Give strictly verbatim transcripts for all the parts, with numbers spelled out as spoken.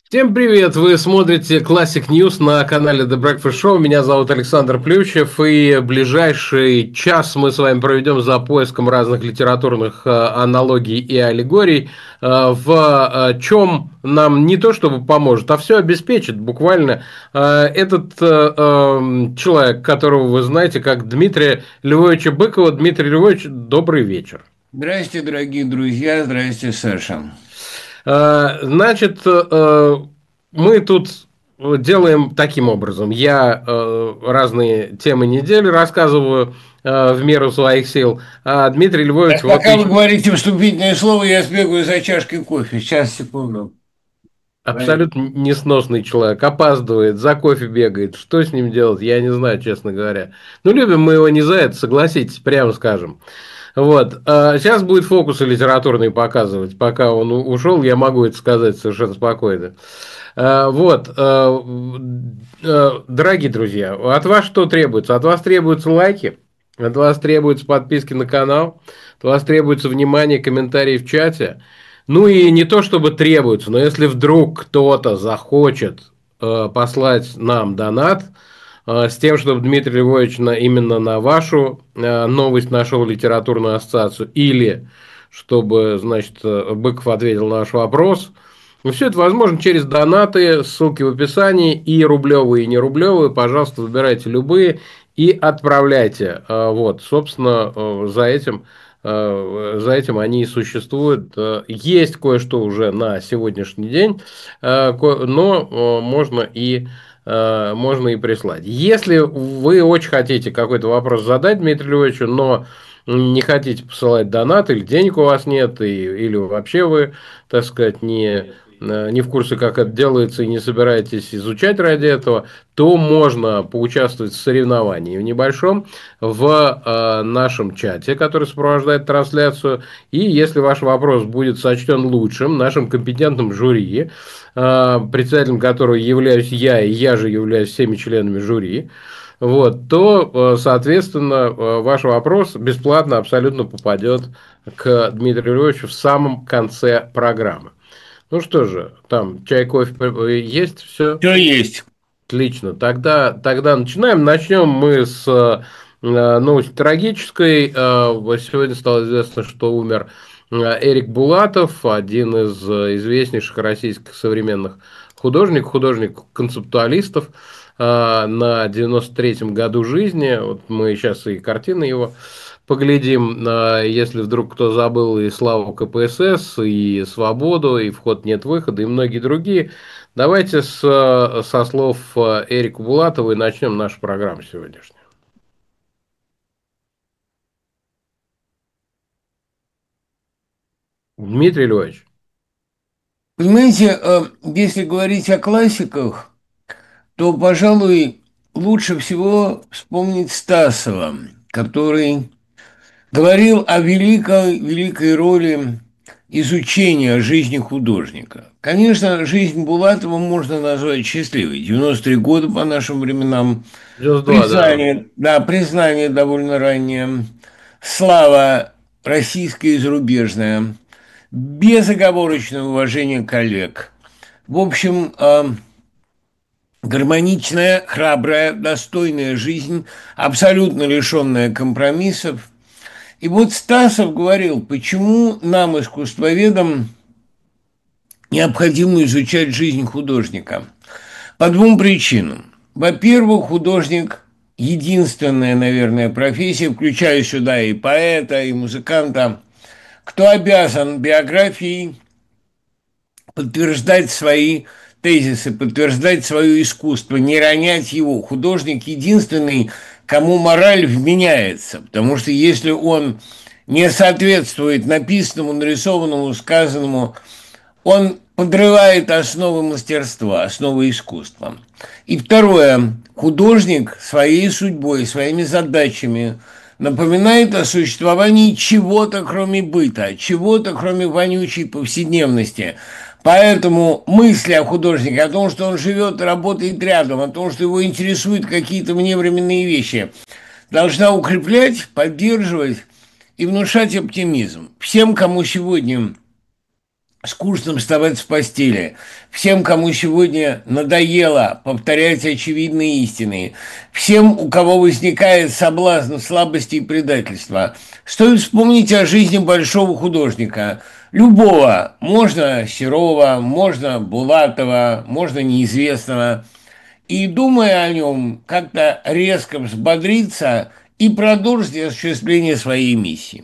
Всем привет! Вы смотрите Classic News на канале The Breakfast Show. Меня зовут Александр Плющев, и ближайший час мы с вами проведем за поиском разных литературных э, аналогий и аллегорий, э, в э, чем нам не то чтобы поможет, а все обеспечит буквально. Э, этот э, э, человек, которого вы знаете как Дмитрия Львовича Быкова. Дмитрий Львович, добрый вечер. Здрасте, дорогие друзья, здрасте, Саша. Э, Значит, э, мы тут делаем таким образом. Я э, разные темы недели рассказываю э, в меру своих сил, а Дмитрий Львович Так, вот пока вы еще говорите вступительное слово, я сбегаю за чашкой кофе. Сейчас, секунду. абсолютно несносный человек, опаздывает, за кофе бегает. Что с ним делать, я не знаю, честно говоря. Ну, любим мы его не за это, согласитесь, прямо скажем. Вот. а Сейчас будет фокусы литературные показывать. Пока он у- ушел, я могу это сказать совершенно спокойно. А, Вот. а, а, Дорогие друзья, от вас что требуется? От вас требуются лайки, от вас требуются подписки на канал, от вас требуется внимание, комментарии в чате. Ну и не то чтобы требуется, но если вдруг кто-то захочет э, послать нам донат, э, с тем, чтобы Дмитрий Львович на, именно на вашу э, новость нашел литературную ассоциацию, или чтобы, значит, э, Быков ответил на ваш вопрос. Ну, все это возможно через донаты, ссылки в описании, и рублевые, и не рублевые. Пожалуйста, выбирайте любые и отправляйте. Э, Вот, собственно, э, за этим, э, за этим они и существуют. Э, Есть кое-что уже на сегодняшний день, э, ко- но э, можно и э, можно и прислать. Если вы очень хотите какой-то вопрос задать Дмитрию Львовичу, но не хотите посылать донат, или денег у вас нет, и, или вообще вы, так сказать, не, э, не в курсе, как это делается, и не собираетесь изучать ради этого, то можно поучаствовать в соревновании в небольшом в э, нашем чате, который сопровождает трансляцию. И если ваш вопрос будет сочтен лучшим нашим компетентным жюри, э, председателем которого являюсь я, и я же являюсь всеми членами жюри, вот, то, э, соответственно, э, ваш вопрос бесплатно абсолютно попадет к Дмитрию Львовичу в самом конце программы. Ну что же, там чай, кофе э, есть, все Все есть. отлично. Тогда, тогда начинаем. Начнем мы с э, новости трагической. Э, вот Сегодня стало известно, что умер э, Эрик Булатов, один из э, известнейших российских современных художников, художник-концептуалистов, э, на девяносто третьем году жизни. Вот мы сейчас и картины его поглядим. Э, Если вдруг кто забыл и славу ка пэ эс эс, и свободу, и вход нет выхода, и многие другие. Давайте с, э, со слов э, Эрика Булатова и начнем нашу программу сегодняшнюю. Дмитрий Львович, Понимаете, э, если говорить о классиках, то, пожалуй, лучше всего вспомнить Стасова, который говорил о великой, великой роли изучения жизни художника. Конечно, жизнь Булатова можно назвать счастливой. девяносто три года по нашим временам. девяносто два, да. Признание, да, признание довольно раннее. Слава российская и зарубежная. Безоговорочное уважение коллег. В общем, э, гармоничная, храбрая, достойная жизнь, абсолютно лишенная компромиссов. И вот Стасов говорил, почему нам, искусствоведам, необходимо изучать жизнь художника. По двум причинам. Во-первых, художник – единственная, наверное, профессия, включая сюда и поэта, и музыканта, кто обязан биографией подтверждать свои тезисы, подтверждать свое искусство, не ронять его. Художник единственный, кому мораль вменяется, потому что если он не соответствует написанному, нарисованному, сказанному, он подрывает основы мастерства, основы искусства. И второе. Художник своей судьбой, своими задачами напоминает о существовании чего-то, кроме быта, чего-то, кроме вонючей повседневности. Поэтому мысли о художнике, о том, что он живет и работает рядом, о том, что его интересуют какие-то вневременные вещи, должна укреплять, поддерживать и внушать оптимизм. Всем, кому сегодня скучно вставать с постели. Всем, кому сегодня надоело повторять очевидные истины, всем, у кого возникает соблазн слабости и предательства, стоит вспомнить о жизни большого художника. Любого. Можно Серова, можно Булатова, можно неизвестного. И, думая о нем, как-то резко взбодриться и продолжить осуществление своей миссии.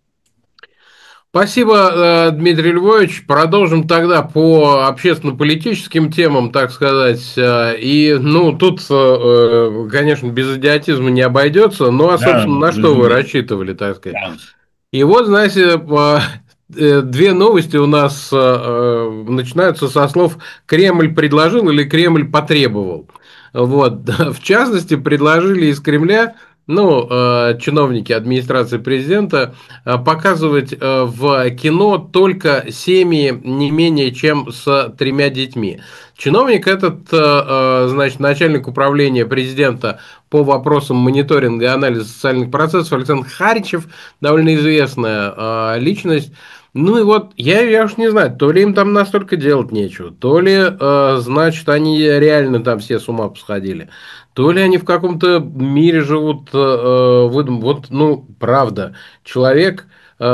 Спасибо, э, Дмитрий Львович. Продолжим тогда по общественно-политическим темам, так сказать. Э, И, ну, тут, э, э, конечно, без идиотизма не обойдется. Ну, а, Да, собственно, на что вы разумеется. рассчитывали, так сказать? Да. И вот, знаете, по- э, две новости у нас э, э, начинаются со слов «Кремль предложил» или «Кремль потребовал». Вот. В частности, предложили из Кремля, ну, э, чиновники администрации президента, э, показывать э, в кино только семьи не менее чем с тремя детьми. Чиновник этот, э, э, значит, начальник управления президента по вопросам мониторинга и анализа социальных процессов Александр Харичев, довольно известная э, личность. Ну и вот, я, я уж не знаю, то ли им там настолько делать нечего, то ли, э, значит, они реально там все с ума посходили, то ли они в каком-то мире живут, э, э, выдум- вот, ну, правда, человек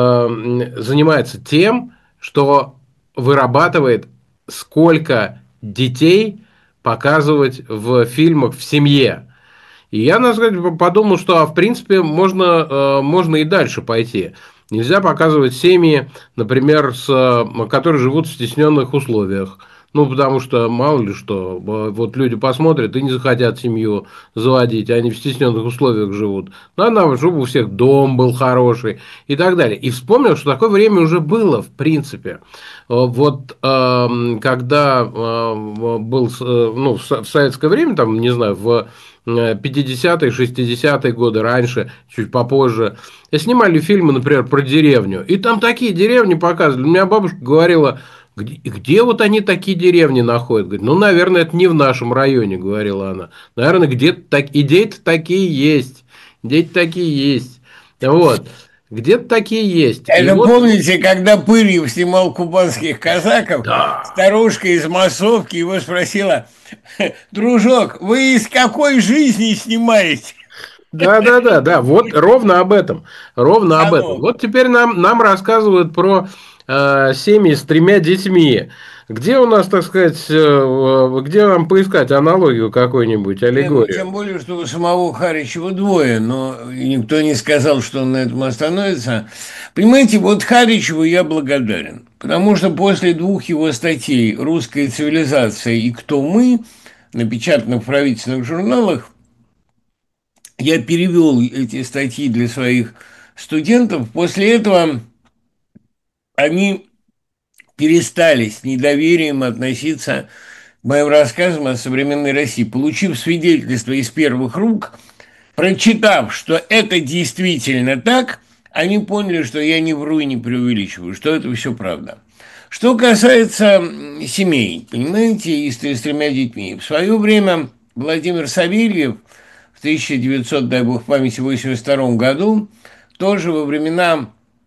э, занимается тем, что вырабатывает, сколько детей показывать в фильмах в семье. И я, надо сказать, подумал, что, а, в принципе, можно, э, можно и дальше пойти. Нельзя показывать семьи, например, с, э, которые живут в стесненных условиях. Ну, потому что, мало ли что, э, вот люди посмотрят и не захотят семью заводить, они в стесненных условиях живут. Надо, чтобы у всех дом был хороший и так далее. И вспомнил, что такое время уже было, в принципе. Э, Вот эм, когда э, был, э, ну, в со- в советское время, там, не знаю, в э, пятидесятые, шестидесятые годы, раньше, чуть попозже, снимали фильмы, например, про деревню. И там такие деревни показывали. У меня бабушка говорила, где, где вот они такие деревни находят? Говорит, ну, наверное, это не в нашем районе, говорила она. Наверное, где-то так... идеи-то такие есть. Идеи-то такие есть. Вот. Где-то такие есть. И Это вот, помните, когда Пырьев снимал кубанских казаков, да, старушка из массовки его спросила: дружок, вы из какой жизни снимаете? да, да, да, да, вот ровно об этом, ровно об этом. Оно. Вот теперь нам, нам рассказывают про э, семьи с тремя детьми. Где у нас, так сказать, э, где нам поискать аналогию какой-нибудь, Не, ну аллегорию? тем более, что у самого Харичева двое, но и никто не сказал, что он на этом остановится. Понимаете, вот Харичеву я благодарен, потому что после двух его статей «Русская цивилизация» и «Кто мы», напечатанных в правительственных журналах, я перевел эти статьи для своих студентов. После этого они перестали с недоверием относиться к моим рассказам о современной России. Получив свидетельство из первых рук, прочитав, что это действительно так, они поняли, что я не вру и не преувеличиваю, что это все правда. Что касается семей, понимаете, и с, с тремя детьми. В свое время Владимир Савельев в тысяча девятьсот, дай бог памяти, восемьдесят втором году, тоже во времена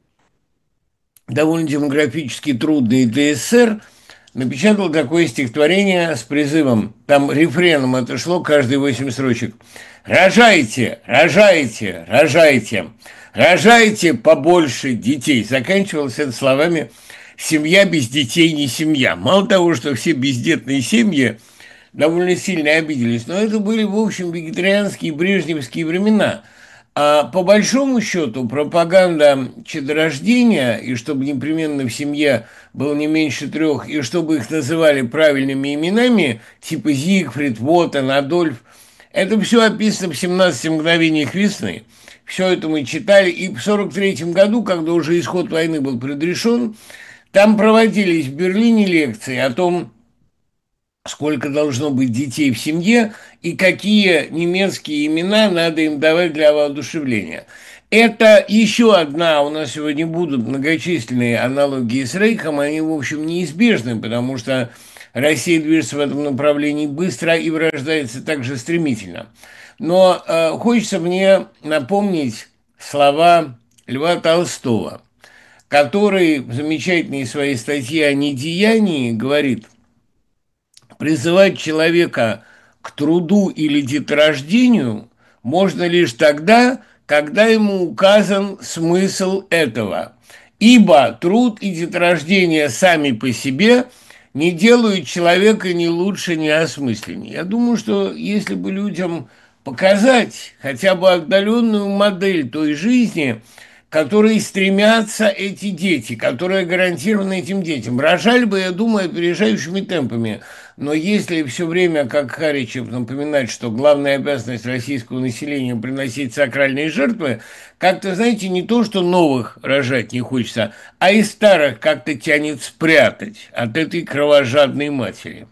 довольно демографически трудные для СССР, напечатал такое стихотворение с призывом, там рефреном это шло каждые восемь строчек: «Рожайте, рожайте, рожайте, рожайте побольше детей». Заканчивалось это словами: «Семья без детей не семья». Мало того, что все бездетные семьи довольно сильно обиделись, но это были, в общем, вегетарианские брежневские времена. А по большому счету пропаганда чадорождения, и чтобы непременно в семье было не меньше трех, и чтобы их называли правильными именами, типа Зигфрид, Вотан, Адольф, это все описано в «семнадцати мгновениях весны». Все это мы читали, и в сорок третьем году, когда уже исход войны был предрешен, там проводились в Берлине лекции о том, сколько должно быть детей в семье и какие немецкие имена надо им давать для воодушевления. Это еще одна, у нас сегодня будут многочисленные аналогии с Рейхом, они, в общем, неизбежны, потому что Россия движется в этом направлении быстро и вырождается также стремительно. Но э, хочется мне напомнить слова Льва Толстого. который в замечательной своей статье о недеянии говорит: призывать человека к труду или деторождению можно лишь тогда, когда ему указан смысл этого. Ибо труд и деторождение сами по себе не делают человека ни лучше, ни осмысленнее. Я думаю, что если бы людям показать хотя бы отдаленную модель той жизни, к которой стремятся эти дети, которая гарантирована этим детям, рожали бы, я думаю, опережающими темпами. Но если все время, как Харичев, напоминать, что главная обязанность российского населения – приносить сакральные жертвы, как-то, знаете, не то, что новых рожать не хочется, а и старых как-то тянет спрятать от этой кровожадной матери.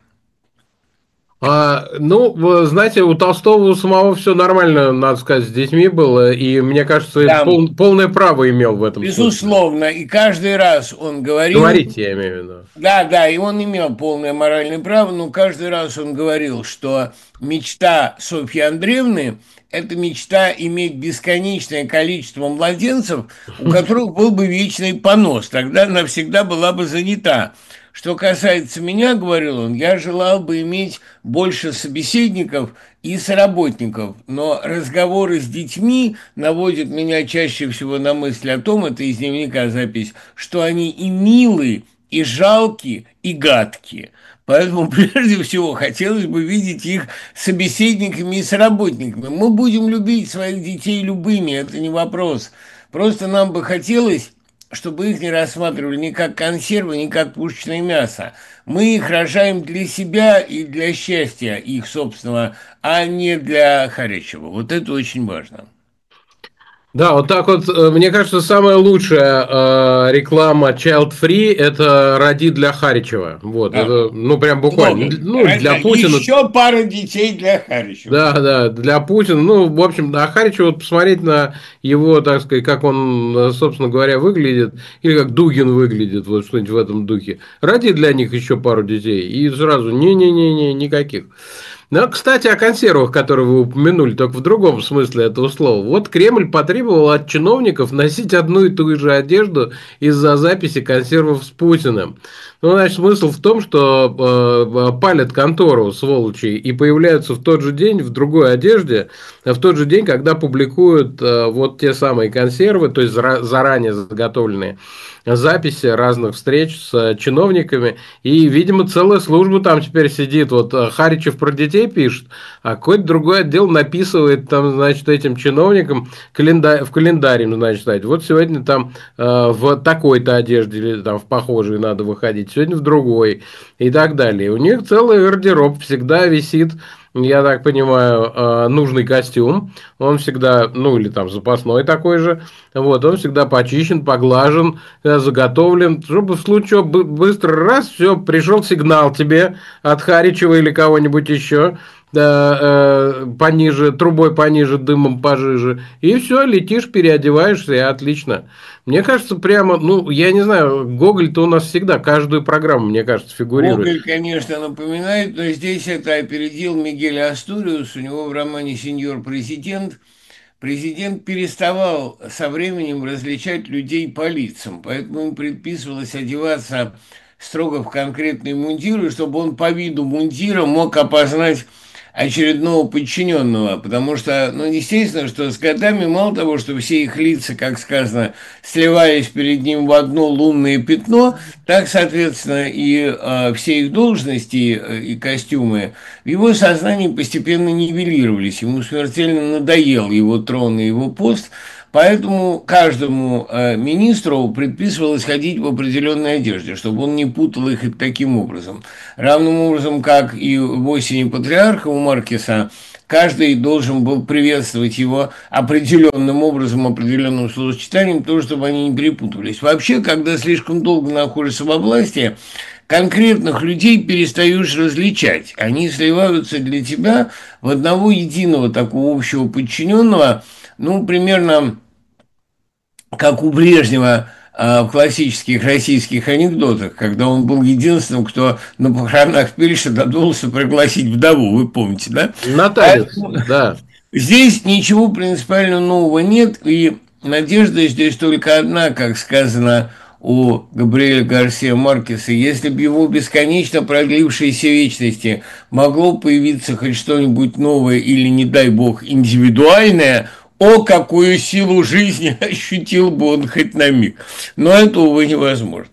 А, ну, вы знаете, у Толстого у самого все нормально, надо сказать, с детьми было, и мне кажется, и Да, пол- полное право имел в этом смысле. безусловно, и каждый раз он говорил. Говорить, я имею в виду. Да, да, и он имел полное моральное право, но каждый раз он говорил, что мечта Софьи Андреевны – это мечта иметь бесконечное количество младенцев, у которых был бы вечный понос, тогда она всегда была бы занята. Что касается меня, говорил он, я желал бы иметь больше собеседников и соработников, но разговоры с детьми наводят меня чаще всего на мысль о том, это из дневника запись, что они и милы, и жалкие, и гадкие. Поэтому прежде всего хотелось бы видеть их собеседниками и соработниками. Мы будем любить своих детей любыми, это не вопрос. Просто нам бы хотелось, чтобы их не рассматривали ни как консервы, ни как пушечное мясо. Мы их рожаем для себя и для счастья их собственного, а не для Харичева. Вот это очень важно. Да, вот так вот, э, мне кажется, самая лучшая э, реклама Child Free – это «Роди для Харичева». Вот, Да. это, ну, прям буквально, Много. ну, для Путина. Еще пара детей для Харичева. Да, да, для Путина, ну, в общем, а Харичева, вот посмотреть на его, так сказать, как он, собственно говоря, выглядит, или как Дугин выглядит, вот что-нибудь в этом духе. Роди для них еще пару детей, и сразу не-не-не-не, никаких. Ну, кстати, о консервах, которые вы упомянули, только в другом смысле этого слова. Вот Кремль потребовал от чиновников носить одну и ту же одежду из-за записи консервов с Путиным. Ну, значит, смысл в том, что э, палят контору, сволочи, и появляются в тот же день в другой одежде, в тот же день, когда публикуют э, вот те самые консервы, то есть заранее заготовленные записи разных встреч с чиновниками, и, видимо, целая служба там теперь сидит. Вот Харичев про детей пишет, а какой-то другой отдел написывает там, значит, этим чиновникам календарь, в календаре, значит, вот сегодня там э, в такой-то одежде или там в похожей надо выходить, сегодня в другой и так далее. У них целый гардероб всегда висит, я так понимаю, нужный костюм, он всегда, ну или там запасной такой же, вот, он всегда почищен, поглажен, заготовлен, чтобы в случае быстро раз, все, пришел сигнал тебе от Харичева или кого-нибудь еще, да, пониже, трубой пониже, дымом пожиже, и все, летишь, переодеваешься, и отлично. Мне кажется, прямо, ну, я не знаю, Гоголь-то у нас всегда, каждую программу, мне кажется, фигурирует. Гоголь, конечно, напоминает, но здесь это опередил Мигель Астуриус, у него в романе «Сеньор президент». Президент переставал со временем различать людей по лицам, поэтому ему предписывалось одеваться строго в конкретные мундиры, чтобы он по виду мундира мог опознать очередного подчиненного, потому что, ну, естественно, что с годами мало того, что все их лица, как сказано, сливались перед ним в одно лунное пятно, так, соответственно, и э, все их должности э, и костюмы в его сознании постепенно нивелировались. Ему смертельно надоел его трон и его пост, поэтому каждому э, министру предписывалось ходить в определенной одежде, чтобы он не путал их таким образом. Равным образом, как и в «Осени патриарха» у Маркеса, каждый должен был приветствовать его определенным образом, определенным словосочетанием, то, чтобы они не перепутывались. Вообще, когда слишком долго находишься во власти, конкретных людей перестаешь различать. Они сливаются для тебя в одного единого такого общего подчиненного, ну, примерно как у Брежнева в классических российских анекдотах, когда он был единственным, кто на похоронах Пельша додумался пригласить вдову, вы помните, да? На танец, да. Здесь ничего принципиально нового нет, и надежда здесь только одна, как сказано у Габриэля Гарсия Маркеса, если бы его бесконечно продлившиеся вечности могло появиться хоть что-нибудь новое или, не дай бог, индивидуальное, о, какую силу жизни ощутил бы он хоть на миг. Но это, увы, невозможно.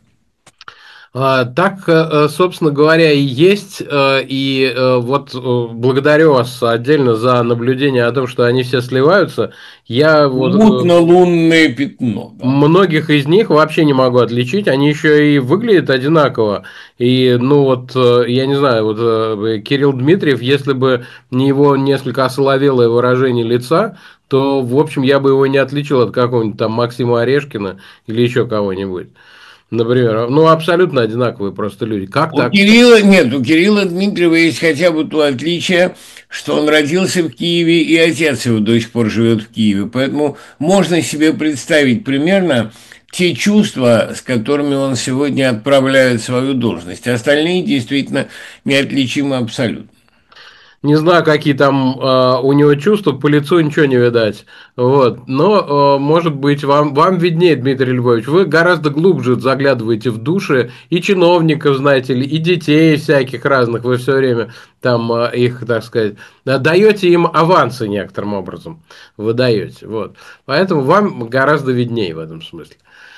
А, Так, э, собственно говоря, и есть. э, И э, вот э, благодарю вас отдельно за наблюдение о том, что они все сливаются. Я вот э, Мутно-лунное пятно, да. многих из них вообще не могу отличить. Они еще и выглядят одинаково. И, ну вот, э, я не знаю, вот э, Кирилл Дмитриев, если бы не его несколько осоловелое выражение лица, то, в общем, я бы его не отличил от какого-нибудь там Максима Орешкина или еще кого-нибудь. Например, ну, абсолютно одинаковые просто люди. Как У так? Кирилла нет, у Кирилла Дмитриева есть хотя бы то отличие, что он родился в Киеве, и отец его до сих пор живет в Киеве. Поэтому можно себе представить примерно те чувства, с которыми он сегодня отправляет свою должность. Остальные действительно неотличимы абсолютно. Не знаю, какие там э, у него чувства, по лицу ничего не видать. Вот. Но, э, может быть, вам, вам виднее, Дмитрий Львович, вы гораздо глубже заглядываете в души и чиновников, знаете ли, и детей всяких разных. Вы все время там э, их, так сказать, даете им авансы некоторым образом. Вы даете. Вот. Поэтому вам гораздо виднее в этом смысле.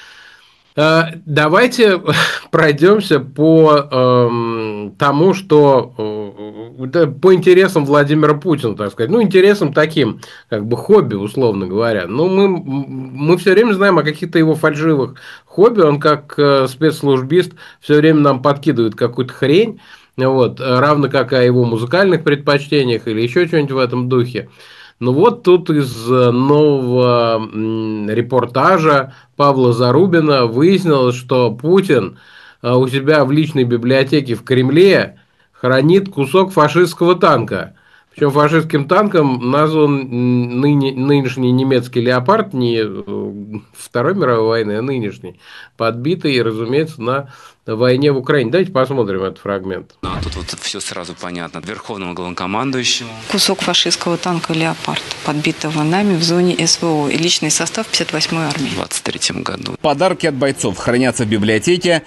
Э, Давайте пройдемся по эм, тому, что э, да, по интересам Владимира Путина, так сказать, ну интересам таким, как бы хобби, условно говоря. Ну мы мы все время знаем о каких-то его фальшивых хобби. Он как э, спецслужбист все время нам подкидывает какую-то хрень, вот, равно как о его музыкальных предпочтениях или еще что-нибудь в этом духе. Ну вот тут из э, нового м, репортажа Павла Зарубина выяснилось, что Путин э, у себя в личной библиотеке в Кремле хранит кусок фашистского танка. Причем фашистским танком назван м, ныне, нынешний немецкий леопард, не э, Второй мировой войны, а нынешний, подбитый, разумеется, на войне в Украине. Давайте посмотрим этот фрагмент. А тут вот все сразу понятно. Верховному главнокомандующему. Кусок фашистского танка «Леопард», подбитого нами в зоне СВО, и личный состав пятьдесят восьмой армии. В двадцать третьем году. Подарки от бойцов хранятся в библиотеке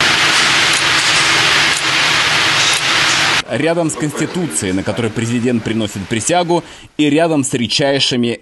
рядом с Конституцией, на которой президент приносит присягу, и рядом с редчайшими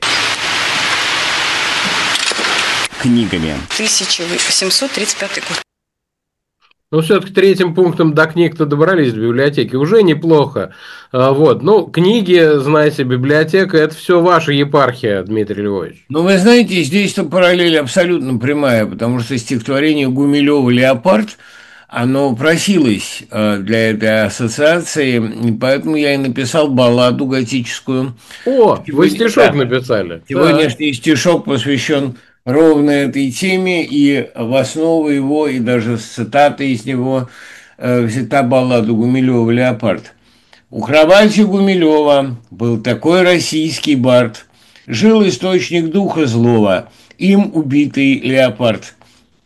книгами. тысяча восемьсот тридцать пятый год. Ну, все-таки третьим пунктом до книг-то добрались в библиотеке. Уже неплохо. А, Вот. Ну, книги, знаете, библиотека – это все ваша епархия, Дмитрий Львович. Но вы знаете, здесь-то параллель абсолютно прямая, потому что стихотворение Гумилева «Леопард», оно просилось э, для этой ассоциации, и поэтому я и написал балладу готическую. О, вы Сегодня- стишок да. написали. Сегодняшний стишок посвящен ровно этой теме, и в основу его, и даже с цитатой из него э, взята баллада Гумилева «Леопард». У кровати Гумилева был такой российский бард, жил источник духа злого, им убитый леопард.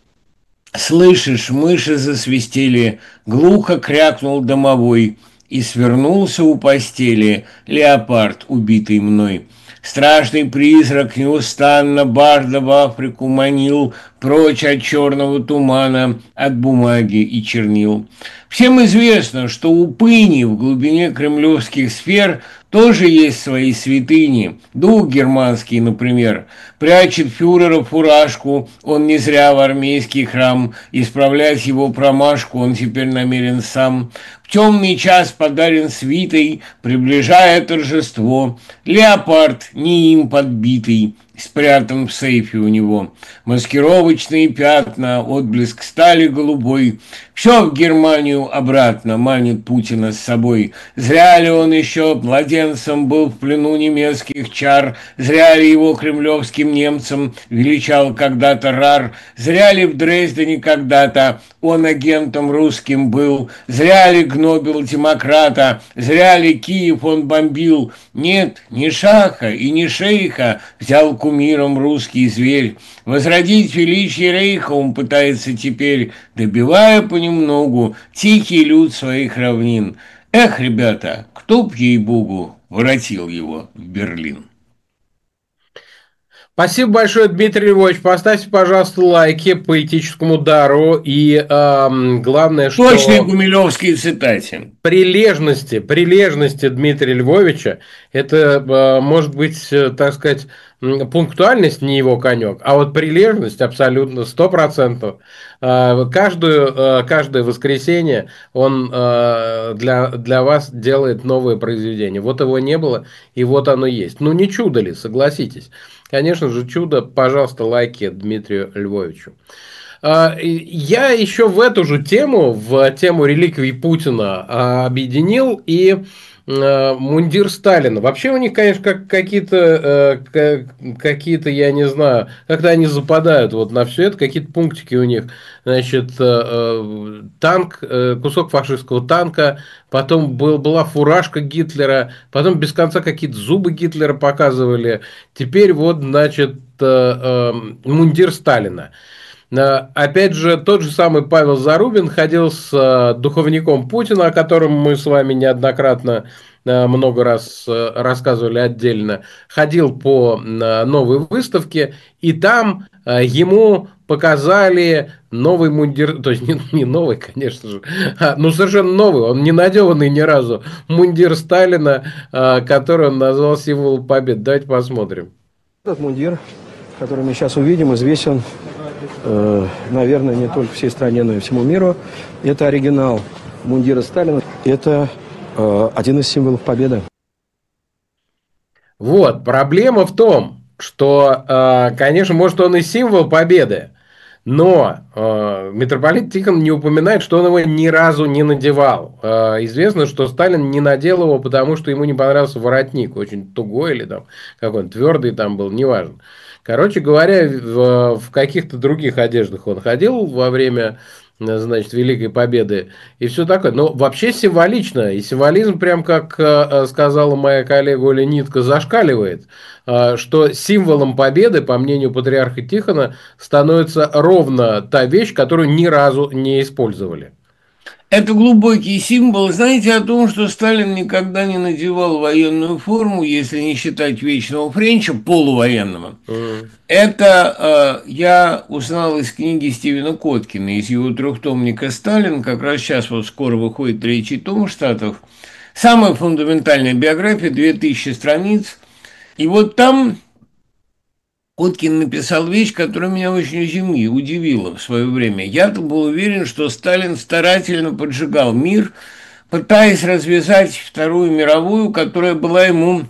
Слышишь, мыши засвистели, глухо крякнул домовой, и свернулся у постели леопард, убитый мной. Страшный призрак неустанно барда в Африку манил, прочь от черного тумана, от бумаги и чернил. Всем известно, что у Пыни в глубине кремлевских сфер тоже есть свои святыни. Дух германский, например, прячет фюрера фуражку, он не зря в армейский храм, исправлять его промашку он теперь намерен сам. В темный час подарен свитой, приближая торжество, леопард, не им подбитый, спрятан в сейфе у него. Маскировочные пятна, отблеск стали голубой. Все в Германию обратно манит Путина с собой. Зря ли он еще младенцем был в плену немецких чар? Зря ли его кремлевским немцам величал когда-то рар? Зря ли в Дрездене когда-то он агентом русским был? Зря ли гнобил демократа? Зря ли Киев он бомбил? Нет, ни шаха и ни шейха взял кумиром русский зверь. Возродить величие рейха он пытается теперь, добивая понемногу тихий люд своих равнин. Эх, ребята, кто б, ей-богу, воротил его в Берлин? Спасибо большое, Дмитрий Львович. Поставьте, пожалуйста, лайки по этическому дару. И эм, главное, что... Точные гумилевские цитаты. Прилежности, прилежности Дмитрия Львовича, это э, может быть, э, так сказать, пунктуальность не его конек, а вот прилежность абсолютно сто процентов. Э, каждую, э, каждое воскресенье он э, для, для вас делает новое произведение. Вот его не было, и вот оно есть. Ну, не чудо ли, согласитесь? Конечно же, чудо. Пожалуйста, лайки Дмитрию Львовичу. Я еще в эту же тему, в тему реликвий Путина объединил и мундир Сталина. Вообще у них, конечно, как какие-то, какие-то, я не знаю, как-то они западают вот на все это, какие-то пунктики у них. Значит, танк, кусок фашистского танка, потом был, была фуражка Гитлера, потом без конца какие-то зубы Гитлера показывали. Теперь вот, значит, мундир Сталина. Опять же, тот же самый Павел Зарубин ходил с духовником Путина, о котором мы с вами неоднократно много раз рассказывали отдельно, ходил по новой выставке, и там ему показали новый мундир, то есть не, не новый, конечно же, а, ну совершенно новый, он не надеванный ни разу, мундир Сталина, который он назвал символом победы. Давайте посмотрим. Этот мундир, который мы сейчас увидим, известен, э, наверное, не только всей стране, но и всему миру. Это оригинал мундира Сталина. Это э, один из символов победы. Вот, проблема в том, что, э, конечно, может, он и символ победы, но э, митрополит Тихон не упоминает, что он его ни разу не надевал. Э, известно, что Сталин не надел его, потому что ему не понравился воротник, очень тугой или там какой-то твердый там был, неважно. Короче говоря, в, в каких-то других одеждах он ходил во время, значит, Великой Победы и все такое. Но вообще символично, и символизм, прям как сказала моя коллега Оля Нитко, зашкаливает, что символом победы, по мнению патриарха Тихона, становится ровно та вещь, которую ни разу не использовали. Это глубокий символ. Знаете о том, что Сталин никогда не надевал военную форму, если не считать вечного френча, полувоенного. Mm. Это э, я узнал из книги Стивена Коткина, из его трехтомника «Сталин». Как раз сейчас вот скоро выходит третий том в Штатах. Самая фундаментальная биография, две тысячи страниц. И вот там Коткин написал вещь, которая меня очень удивила в свое время. Я-то был уверен, что Сталин старательно поджигал мир, пытаясь развязать Вторую мировую, которая была ему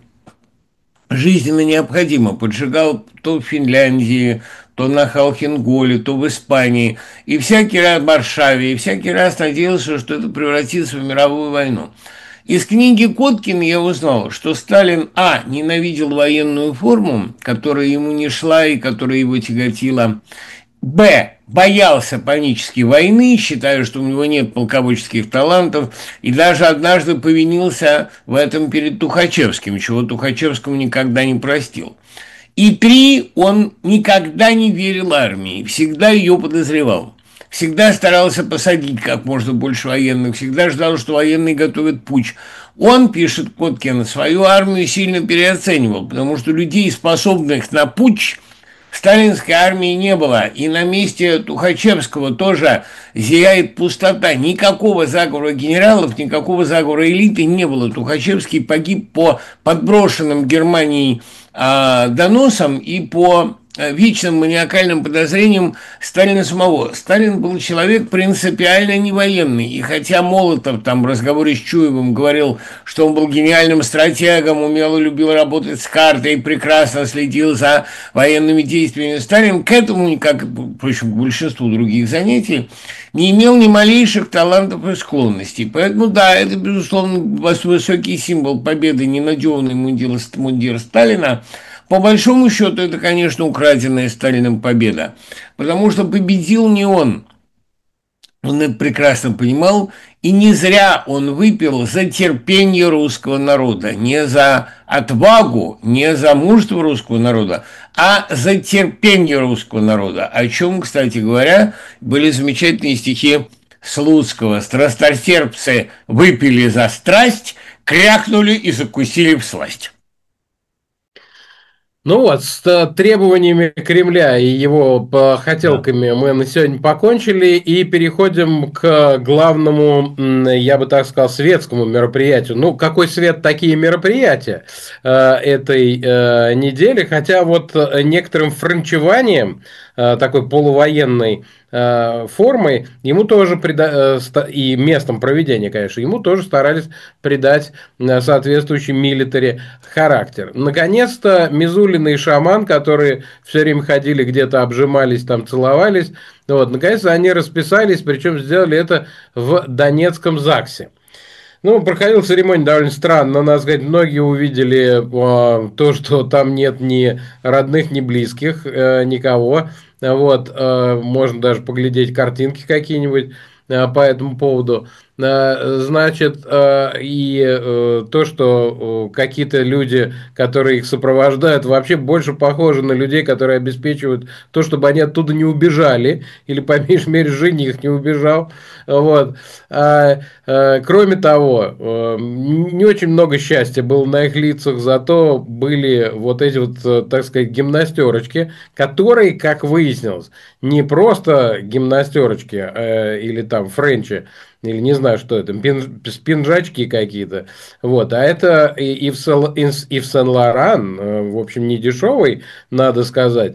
жизненно необходима. Поджигал то в Финляндии, то на Халхинголе, то в Испании, и всякий раз в Варшаве, и всякий раз надеялся, что это превратится в мировую войну. Из книги Коткина я узнал, что Сталин, а, ненавидел военную форму, которая ему не шла и которая его тяготила, б, боялся панически войны, считая, что у него нет полководческих талантов, и даже однажды повинился в этом перед Тухачевским, чего Тухачевскому никогда не простил. И три, он никогда не верил армии, всегда ее подозревал. Всегда старался посадить как можно больше военных, всегда ждал, что военные готовят путч. Он, пишет Коткин, свою армию сильно переоценивал, потому что людей, способных на путч, в сталинской армии не было. И на месте Тухачевского тоже зияет пустота. Никакого заговора генералов, никакого заговора элиты не было. Тухачевский погиб по подброшенным Германией э, доносам и по вечным маниакальным подозрением Сталина самого. Сталин был человек принципиально не военный, и хотя Молотов там в разговоре с Чуевым говорил, что он был гениальным стратегом, умело любил работать с картой, прекрасно следил за военными действиями, Сталин к этому, как, впрочем, к большинству других занятий, не имел ни малейших талантов и склонностей. Поэтому, да, это, безусловно, высокий символ победы, ненадеванный мундир, мундир Сталина. По большому счету, это, конечно, украденная Сталиным победа, потому что победил не он. Он это прекрасно понимал, и не зря он выпил за терпение русского народа, не за отвагу, не за мужество русского народа, а за терпение русского народа, о чем, кстати говоря, были замечательные стихи Слуцкого. «Страстотерпцы выпили за страсть, крякнули и закусили всласть». Ну вот, с требованиями Кремля и его хотелками мы на сегодня покончили и переходим к главному, я бы так сказал, светскому мероприятию. Ну, какой свет, такие мероприятия э, этой э, недели, хотя вот некоторым френчеванием, э, такой полувоенной э, формой, ему тоже прида... э, и местом проведения, конечно, ему тоже старались придать э, соответствующий милитари характер. Наконец-то Мизулин и Шаман, которые все время ходили где-то, обжимались, там целовались, вот, наконец-то они расписались, причем сделали это в Донецком ЗАГСе. Ну, проходила церемония довольно странно, надо сказать, многие увидели э, то, что там нет ни родных, ни близких, э, никого, вот, э, можно даже поглядеть картинки какие-нибудь э, по этому поводу. Значит, и то, что какие-то люди, которые их сопровождают, вообще больше похожи на людей, которые обеспечивают то, чтобы они оттуда не убежали, или, по меньшей мере, жених не убежал. Вот. А, кроме того, не очень много счастья было на их лицах, зато были вот эти вот, так сказать, гимнастерочки, которые, как выяснилось, не просто гимнастерочки или там френчи, или не знаю, что это, пинжачки какие-то, вот, а это и в Сен-Лоран, в общем, не дешевый, надо сказать,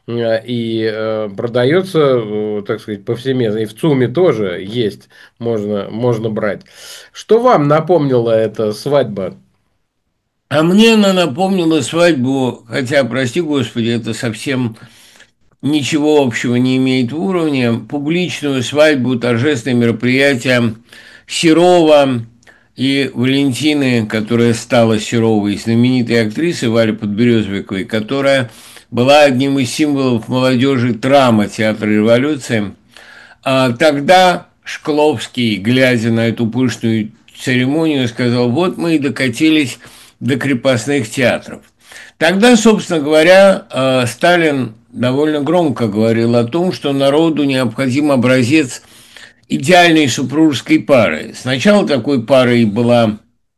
и продается, так сказать, повсеместно, и в ЦУМе тоже есть, можно, можно брать. Что вам напомнила эта свадьба? А мне она напомнила свадьбу, хотя, прости господи, это совсем ничего общего не имеет в уровне, публичную свадьбу, торжественное мероприятие Серова и Валентины, которая стала Серовой, знаменитой актрисой Вали Подберезовиковой, которая была одним из символов молодежи драма театра революции. А тогда Шкловский, глядя на эту пышную церемонию, сказал: вот мы и докатились до крепостных театров. Тогда, собственно говоря, Сталин довольно громко говорил о том, что народу необходим образец идеальной супружеской пары. Сначала такой парой была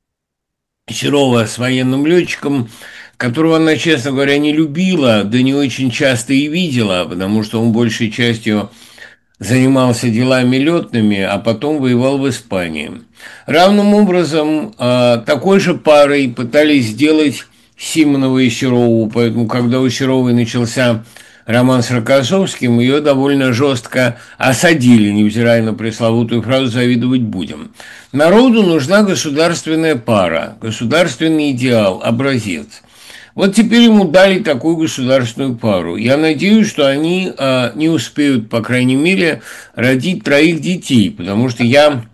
Серова с военным летчиком, которого она, честно говоря, не любила, да не очень часто и видела, потому что он большей частью занимался делами летными, а потом воевал в Испании. Равным образом, такой же парой пытались сделать Симонова и Серову, поэтому, когда у Серовой начался роман с Рокоссовским, ее довольно жестко осадили, невзирая на пресловутую фразу «завидовать будем». Народу нужна государственная пара, государственный идеал, образец. Вот теперь ему дали такую государственную пару. Я надеюсь, что они а, не успеют, по крайней мере, родить троих детей, потому что я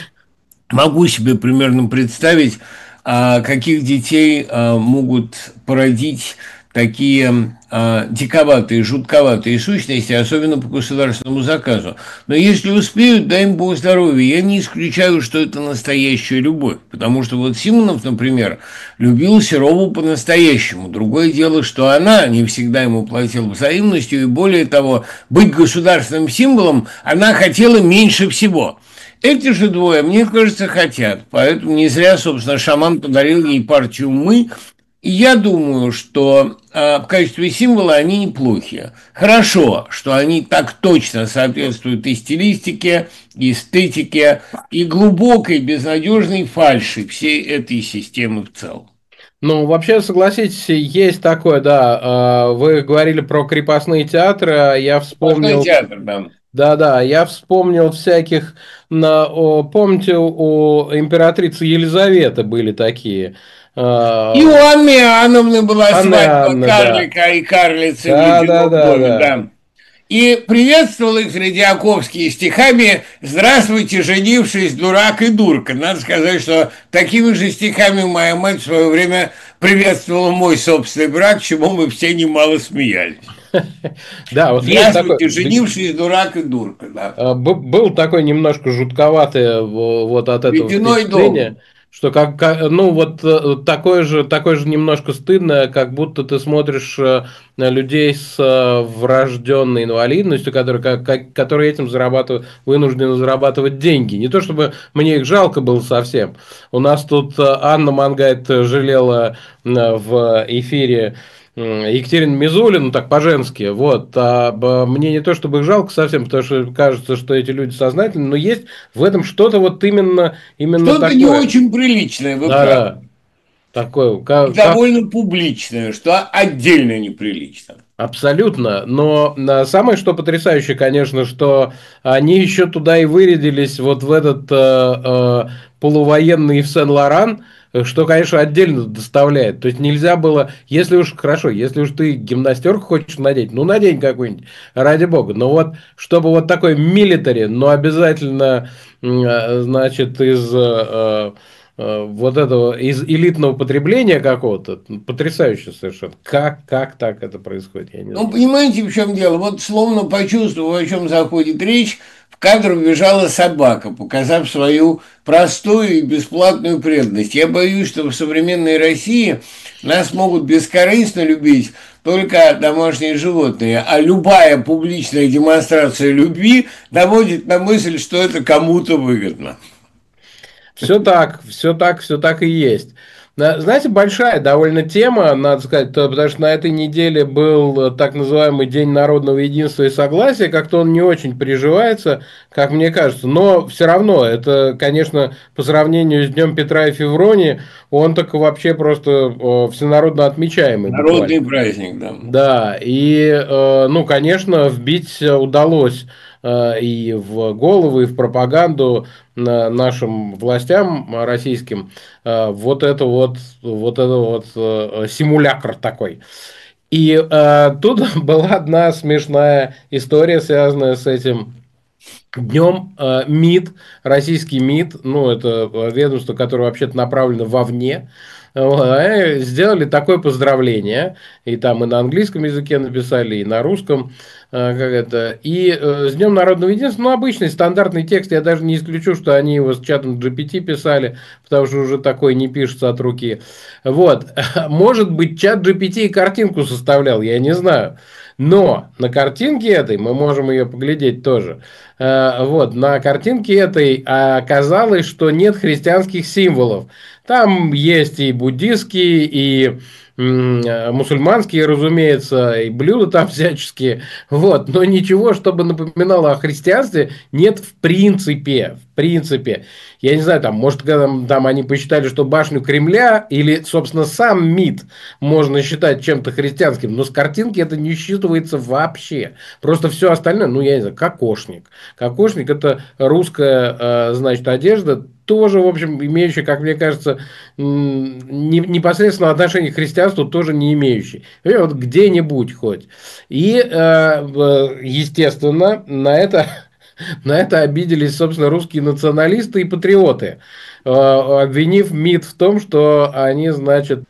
могу себе примерно представить, а, каких детей а, могут породить такие а, диковатые, жутковатые сущности, особенно по государственному заказу. Но если успеют, дай им Бог здоровья. Я не исключаю, что это настоящая любовь, потому что вот Симонов, например, любил Серову по-настоящему. Другое дело, что она не всегда ему платила взаимностью, и более того, быть государственным символом она хотела меньше всего. Эти же двое, мне кажется, хотят, поэтому не зря, собственно, Шаман подарил ей партию «Мы». И я думаю, что э, в качестве символа они неплохие. Хорошо, что они так точно соответствуют и стилистике, и эстетике, и глубокой, безнадежной фальши всей этой системы в целом. Ну, вообще, согласитесь, есть такое, да. Вы говорили про крепостные театры, я вспомнил... Крепостной театр, да. Да-да, я вспомнил всяких... Помните, у императрицы Елизаветы были такие... И у Анны Иоанновны была Анна свадьба Анна, карлика да. и карлицы да, в да, да, доме, да. да. И приветствовал их Тредиаковский стихами «Здравствуйте, женившись, дурак и дурка». Надо сказать, что такими же стихами моя мать в свое время приветствовала мой собственный брак, чему мы все немало смеялись. Да, вот «Здравствуйте, женившись, дурак и дурка». Да. Был такой немножко жутковатый вот от этого Ледяной впечатления. дом. Что как, как, ну вот такое же, такое же немножко стыдное, как будто ты смотришь на людей с врожденной инвалидностью, которые, как, которые этим зарабатывают, вынуждены зарабатывать деньги. Не то чтобы мне их жалко было совсем. У нас тут Анна Мангайт жалела в эфире Екатерину Мизулину, так по-женски, вот, а мне не то чтобы их жалко совсем, потому что кажется, что эти люди сознательны, но есть в этом что-то вот именно, именно что-то такое. не очень приличное, вы да, правы. Да. Такое, как, И довольно как... публичное, что отдельно неприлично. Абсолютно, но самое что потрясающее, конечно, что они еще туда и вырядились вот в этот э, э, полувоенный Ив Сен-Лоран, что, конечно, отдельно доставляет. То есть нельзя было, если уж хорошо, если уж ты гимнастерку хочешь надеть, ну надень какую-нибудь, ради бога. Но вот, чтобы вот такой милитари, но обязательно, э, значит, из... Э, вот этого из элитного потребления какого-то, потрясающе совершенно. Как, как так это происходит, я не знаю. Ну, понимаете, в чем дело? Вот словно почувствовав, о чем заходит речь, в кадр убежала собака, показав свою простую и бесплатную преданность. Я боюсь, что в современной России нас могут бескорыстно любить только домашние животные, а любая публичная демонстрация любви наводит на мысль, что это кому-то выгодно. Все так, все так, все так и есть. Знаете, большая довольно тема, надо сказать, потому что на этой неделе был так называемый День народного единства и согласия, как-то он не очень приживается, как мне кажется, но все равно, это, конечно, по сравнению с Днем Петра и Февронии, он так вообще просто всенародно отмечаемый. Народный буквально. Праздник, да. Да, и, ну, конечно, вбить удалось и в головы, и в пропаганду нашим властям российским вот это вот, вот это вот симулякр такой. И э, тут была одна смешная история, связанная с этим днем. Э, МИД, российский МИД, ну, это ведомство, которое вообще-то направлено вовне, сделали такое поздравление, и там и на английском языке написали, и на русском, как это, и с Днем народного единства, ну, обычный стандартный текст, я даже не исключу, что они его с чатом джи пи ти писали, потому что уже такой не пишется от руки. Вот, может быть, чат джи пи ти и картинку составлял, я не знаю. Но на картинке этой, мы можем ее поглядеть тоже, вот, на картинке этой оказалось, что нет христианских символов. Там есть и буддистские, и мусульманские, разумеется, и блюда там всяческие, вот, но ничего, чтобы напоминало о христианстве, нет в принципе, в принципе. Я не знаю, там, может, там, там они посчитали, что башню Кремля или, собственно, сам МИД можно считать чем-то христианским, но с картинки это не считывается вообще. Просто все остальное, ну, я не знаю, кокошник. Кокошник – это русская, значит, одежда, тоже, в общем, имеющий, как мне кажется, непосредственно отношение к христианству, тоже не имеющий. Вот где-нибудь хоть. И, естественно, на это, на это обиделись, собственно, русские националисты и патриоты, обвинив МИД в том, что они, значит,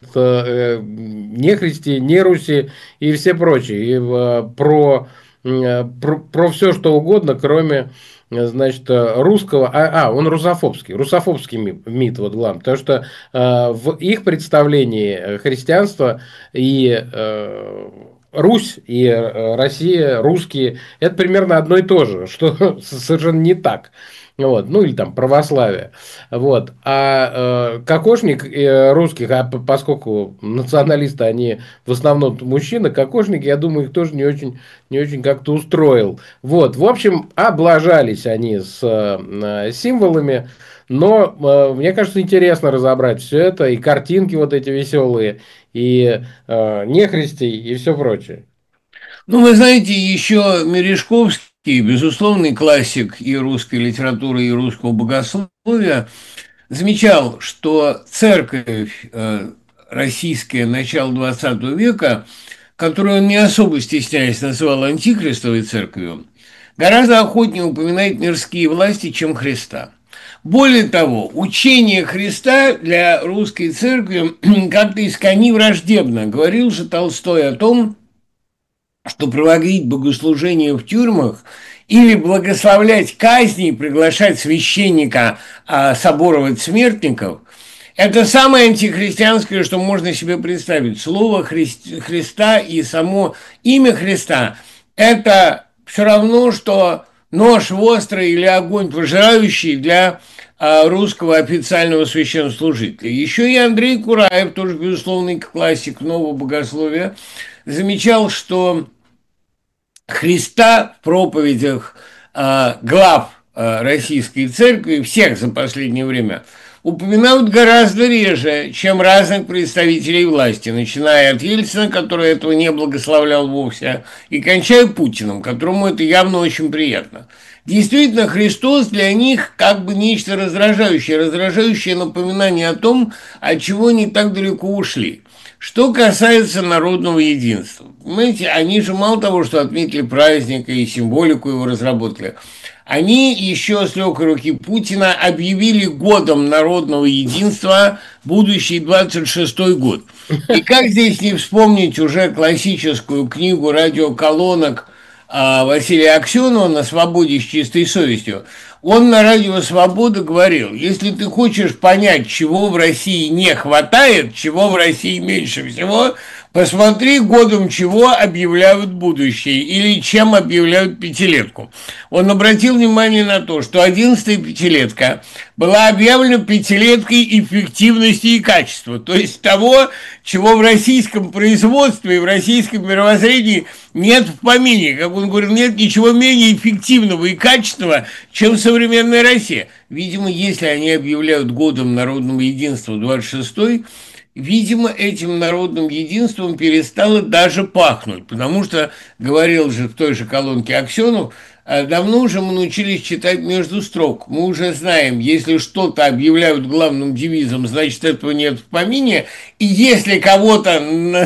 не христи, не руси и все прочие. И про, про, про все, что угодно, кроме... значит, русского, а, а он русофобский, русофобский МИД, вот главное, потому что э, в их представлении христианство и э, Русь и Россия, русские, это примерно одно и то же, что совершенно не так. Вот, ну или там православие. Вот. А э, кокошник э, русских, а поскольку националисты, они в основном мужчины, кокошник, я думаю, их тоже не очень, не очень как-то устроил. Вот. В общем, облажались они с э, символами, но э, мне кажется, интересно разобрать все это, и картинки вот эти веселые, и э, нехристи, и все прочее. Ну, вы знаете, еще Мережковский, безусловный классик и русской литературы, и русского богословия, замечал, что церковь э, российская начала двадцатого века, которую он не особо стесняясь называл антихристовой церковью, гораздо охотнее упоминает мирские власти, чем Христа. Более того, учение Христа для русской церкви как-то искони враждебно. Говорил же Толстой о том, что проводить богослужения в тюрьмах или благословлять казни и приглашать священника а, соборовать смертников – это самое антихристианское, что можно себе представить. Слово Христ, Христа и само имя Христа – это все равно, что нож острый или огонь пожирающий для а, русского официального священнослужителя. Еще и Андрей Кураев, тоже безусловный классик нового богословия, замечал, что Христа в проповедях а, глав а, Российской Церкви, всех за последнее время, упоминают гораздо реже, чем разных представителей власти, начиная от Ельцина, который этого не благословлял вовсе, и кончая Путиным, которому это явно очень приятно. Действительно, Христос для них как бы нечто раздражающее, раздражающее напоминание о том, от чего они так далеко ушли. Что касается народного единства, понимаете, они же мало того, что отметили праздник и символику его разработали, они еще с легкой руки Путина объявили годом народного единства будущий двадцать шестой год. И как здесь не вспомнить уже классическую книгу радиоколонок Василия Аксенова «На свободе с чистой совестью». Он на радио «Свобода» говорил: если ты хочешь понять, чего в России не хватает, чего в России меньше всего, посмотри, годом чего объявляют будущее или чем объявляют пятилетку. Он обратил внимание на то, что одиннадцатая пятилетка была объявлена пятилеткой эффективности и качества, то есть того, чего в российском производстве и в российском мировоззрении нет в помине. Как он говорил, нет ничего менее эффективного и качественного, чем современная Россия. Видимо, если они объявляют годом народного единства двадцать шестой, видимо, этим народным единством перестало даже пахнуть, потому что, говорил же в той же колонке Аксенов, давно уже мы научились читать между строк. Мы уже знаем, если что-то объявляют главным девизом, значит, этого нет в помине, и если кого-то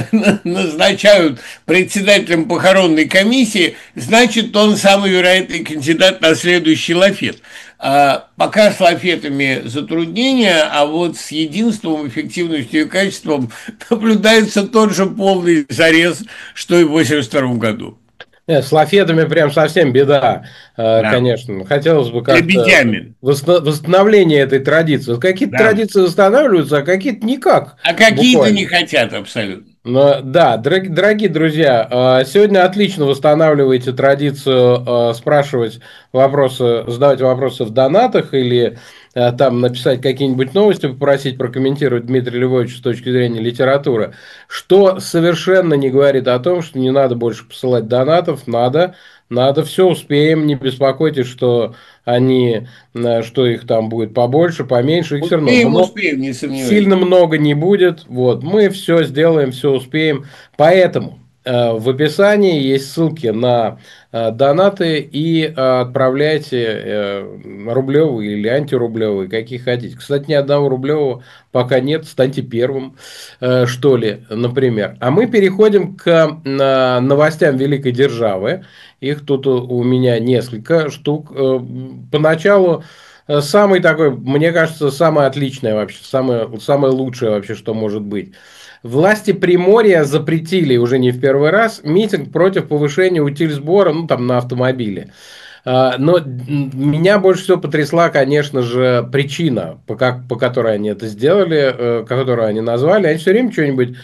назначают председателем похоронной комиссии, значит, он самый вероятный кандидат на следующий лафет. А пока с лафетами затруднения, а вот с единством, эффективностью и качеством наблюдается тот же полный зарез, что и в восемьдесят втором году. Нет, с лафетами прям совсем беда, да. Конечно. Хотелось бы как-то восстановление этой традиции. Вот какие-то да. традиции восстанавливаются, а какие-то никак. А какие-то не хотят абсолютно. Но, да, дорогие друзья, сегодня отлично восстанавливаете традицию спрашивать вопросы, задавать вопросы в донатах или там написать какие-нибудь новости, попросить прокомментировать Дмитрия Львовича с точки зрения литературы, что совершенно не говорит о том, что не надо больше посылать донатов, надо, надо, все успеем, не беспокойтесь, что они, что их там будет побольше, поменьше, их все равно успеем, успеем, не сомневаюсь. Сильно много не будет, вот, мы все сделаем, все успеем, поэтому в описании есть ссылки на донаты и отправляйте рублевые или антирублевые, какие хотите. Кстати, ни одного рублевого пока нет, станьте первым, что ли, например. А мы переходим к новостям великой державы. Их тут у меня несколько штук. Поначалу самый такой, мне кажется, самое отличное вообще, самое, самое лучшее вообще, что может быть. Власти Приморья запретили уже не в первый раз митинг против повышения утильсбора, ну, там, на автомобиле. Но меня больше всего потрясла, конечно же, причина, по, как, по которой они это сделали, которую они назвали. Они все время что-нибудь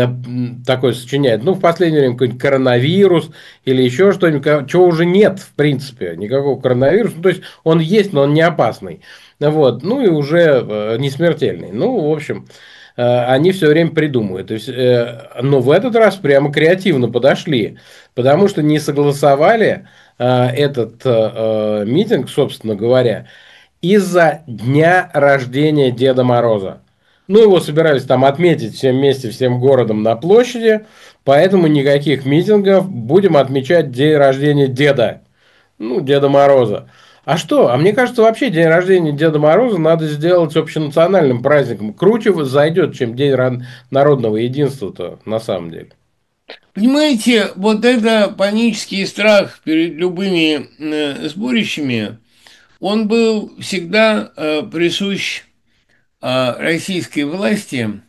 такое сочиняют. Ну, в последнее время какой-нибудь коронавирус или еще что-нибудь, чего уже нет, в принципе, никакого коронавируса. Ну, то есть, он есть, но он не опасный. Вот. Ну, и уже не смертельный. Ну, в общем... они все время придумывают. То есть, но в этот раз прямо креативно подошли, потому что не согласовали этот митинг, собственно говоря, из-за дня рождения Деда Мороза. Ну, его собирались там отметить всем вместе, всем городом на площади, поэтому никаких митингов, будем отмечать день рождения Деда, ну, Деда Мороза. А что? А мне кажется, вообще день рождения Деда Мороза надо сделать общенациональным праздником. Круче зайдет, чем День народного единства-то на самом деле. Понимаете, вот это панический страх перед любыми э, сборищами, он был всегда э, присущ э, российской власти,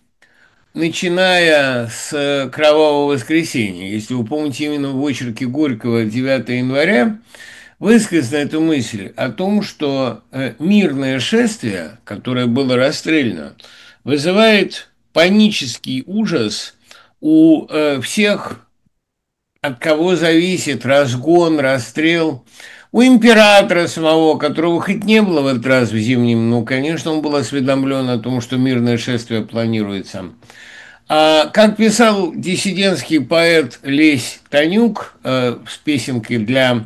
начиная с Кровавого воскресенья. Если вы помните, именно в очерке Горького девятого января высказана эта мысль о том, что мирное шествие, которое было расстреляно, вызывает панический ужас у всех, от кого зависит разгон, расстрел. у императора самого, которого хоть не было в этот раз в Зимнем, но, конечно, он был осведомлен о том, что мирное шествие планируется. А, как писал диссидентский поэт Лесь Танюк э, с песенкой для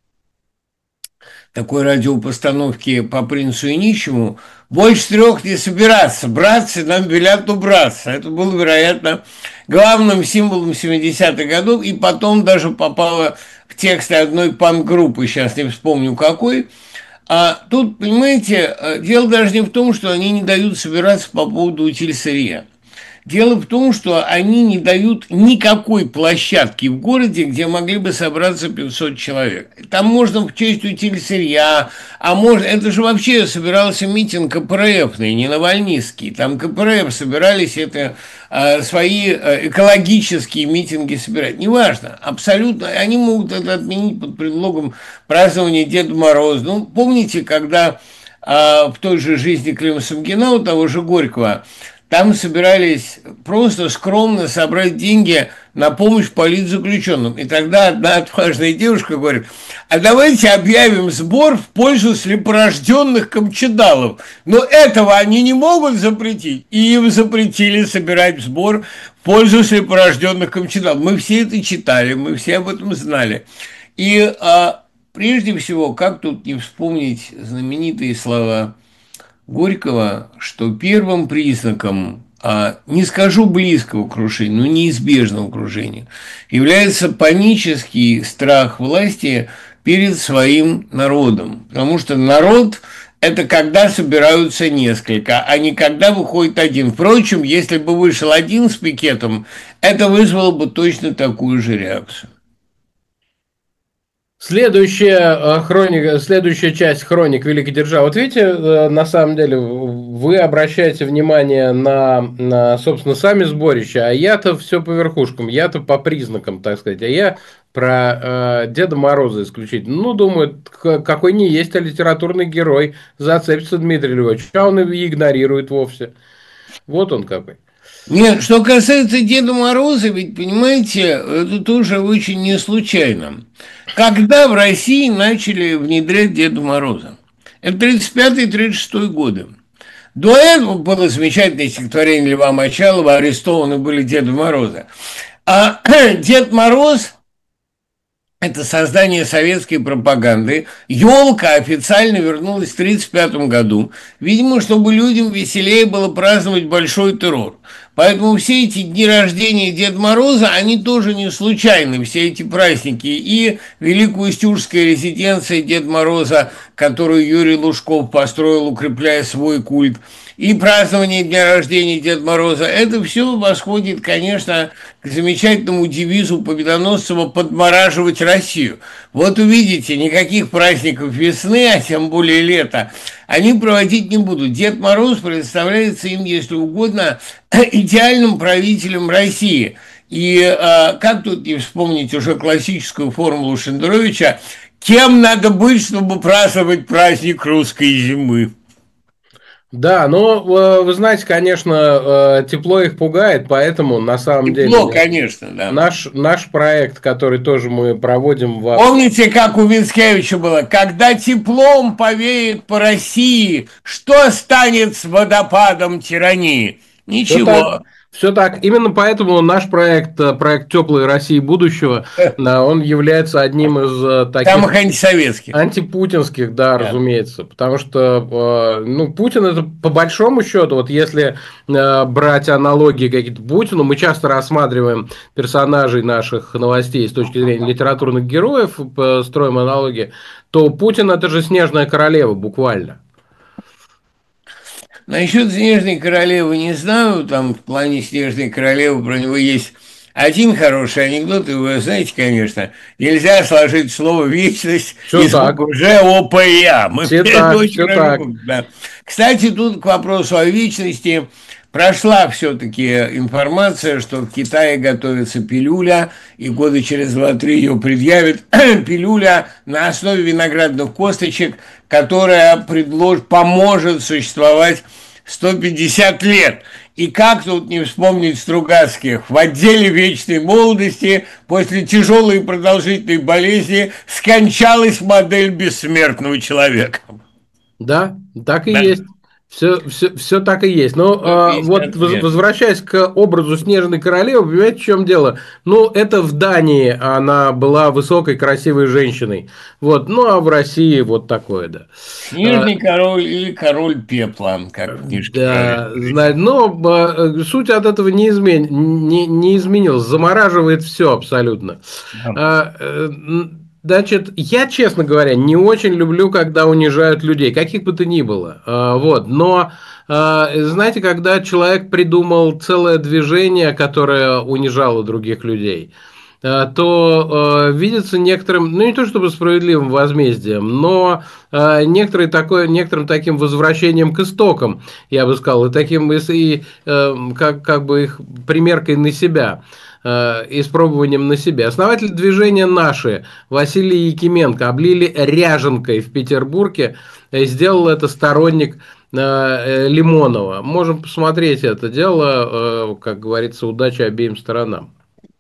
такой радиопостановки «По принцу и нищему», больше трех не собираться, братцы, нам велят убраться. Это было, вероятно, главным символом семидесятых годов, и потом даже попало в тексты одной панк-группы, сейчас не вспомню какой. А тут, понимаете, дело даже не в том, что они не дают собираться по поводу утиль-сырья. Дело в том, что они не дают никакой площадки в городе, где могли бы собраться пятьсот человек. Там можно в честь утиль-сырья, а можно... Это же вообще собирался митинг КПРФный, не навальнистский. Там КПРФ собирались это э, свои э, экологические митинги собирать. Неважно, абсолютно. Они могут это отменить под предлогом празднования Деда Мороза. Ну, помните, когда э, в той же жизни Клима Самгина, у того же Горького, там собирались просто скромно собрать деньги на помощь политзаключенным. И тогда одна отважная девушка говорит: а давайте объявим сбор в пользу слепорожденных камчедалов. Но этого они не могут запретить. И им запретили собирать сбор в пользу слепорожденных камчедалов. Мы все это читали, мы все об этом знали. И а, прежде всего, как тут не вспомнить знаменитые слова Горького, что первым признаком, а, не скажу близкого крушения, но неизбежного крушения, является панический страх власти перед своим народом. Потому что народ – это когда собираются несколько, а не когда выходит один. Впрочем, если бы вышел один с пикетом, это вызвало бы точно такую же реакцию. Следующая хроника, следующая часть хроник Великой Державы. Вот видите, на самом деле вы обращаете внимание на, на собственно, сами сборища, а я-то все по верхушкам, я-то по признакам, так сказать, а я про э, Деда Мороза исключительно. Ну, думаю, какой не есть, а литературный герой, зацепится Дмитрий Львович, а он и игнорирует вовсе. Вот он какой. Нет, что касается Деда Мороза, ведь, понимаете, это тоже очень не случайно. Когда в России начали внедрять Деда Мороза? Это тридцать пятый — тридцать шестой годы. До этого было замечательное стихотворение Льва Мочалова, арестованы были Деда Мороза. А Дед Мороз – это создание советской пропаганды. Ёлка официально вернулась в тридцать пятом году. Видимо, чтобы людям веселее было праздновать большой террор. Поэтому все эти дни рождения Деда Мороза, они тоже не случайны, все эти праздники. И Великоустюжская резиденция Деда Мороза, которую Юрий Лужков построил, укрепляя свой культ, и празднование дня рождения Деда Мороза, это все восходит, конечно, к замечательному девизу Победоносцева «подмораживать Россию». Вот увидите, никаких праздников весны, а тем более лета, они проводить не будут. Дед Мороз представляется им, если угодно, идеальным правителем России. И э, как тут не вспомнить уже классическую формулу Шендеровича: кем надо быть, чтобы праздновать праздник русской зимы? Да, но вы знаете, конечно, тепло их пугает, поэтому на самом тепло, деле... Тепло, конечно, да. Наш, наш проект, который тоже мы проводим... В... Помните, как у Мицкевича было? Когда теплом повеет по России, что станет с водопадом тирании? Ничего. Все так. Именно поэтому наш проект, проект «Теплой России будущего», он является одним из таких... Самых антисоветских. Антипутинских, да, да, разумеется. Потому что, ну, Путин – это по большому счету, вот если брать аналогии какие-то Путину, мы часто рассматриваем персонажей наших новостей с точки зрения литературных героев, строим аналогии, то Путин – это же снежная королева, буквально. Насчет «Снежной королевы» не знаю, там в плане «Снежной королевы» про него есть один хороший анекдот, и вы знаете, конечно, нельзя сложить слово «вечность» из букв «Ж», «О», «П» и «Я». Мы все так, все так. Да. Кстати, тут к вопросу о вечности прошла все-таки информация, что в Китае готовится пилюля, и года через два-три ее предъявят. Пилюля на основе виноградных косточек, которая предлож... поможет существовать сто пятьдесят лет. И как тут не вспомнить Стругацких? В отделе вечной молодости после тяжелой и продолжительной болезни скончалась модель бессмертного человека. Да, так и Да. есть. Все, все, все так и есть. Но а, вот воз- возвращаясь к образу Снежной Королевы, понимаете, в чем дело? Ну, это в Дании она была высокой, красивой женщиной. Вот. Ну, а в России вот такое, да. Снежный король или король пепла, как в книжке Да, правильно знаю, но а, суть от этого не, измен... не, не изменилась. Замораживает все абсолютно. Да. А, э, н- Значит, я, честно говоря, не очень люблю, когда унижают людей, каких бы то ни было. А, Вот, но, а, знаете, когда человек придумал целое движение, которое унижало других людей, а, то а, видится некоторым, ну не то чтобы справедливым возмездием, но а, некоторые такое, некоторым таким возвращением к истокам, я бы сказал, и таким, и, и, э, как, как бы их примеркой на себя. э, Испробованием на себе. Основатель движения «Наши» Василий Якименко облили ряженкой в Петербурге. э, Сделал это сторонник э, э, Лимонова. Можем посмотреть это дело. э, Как говорится, удачи обеим сторонам.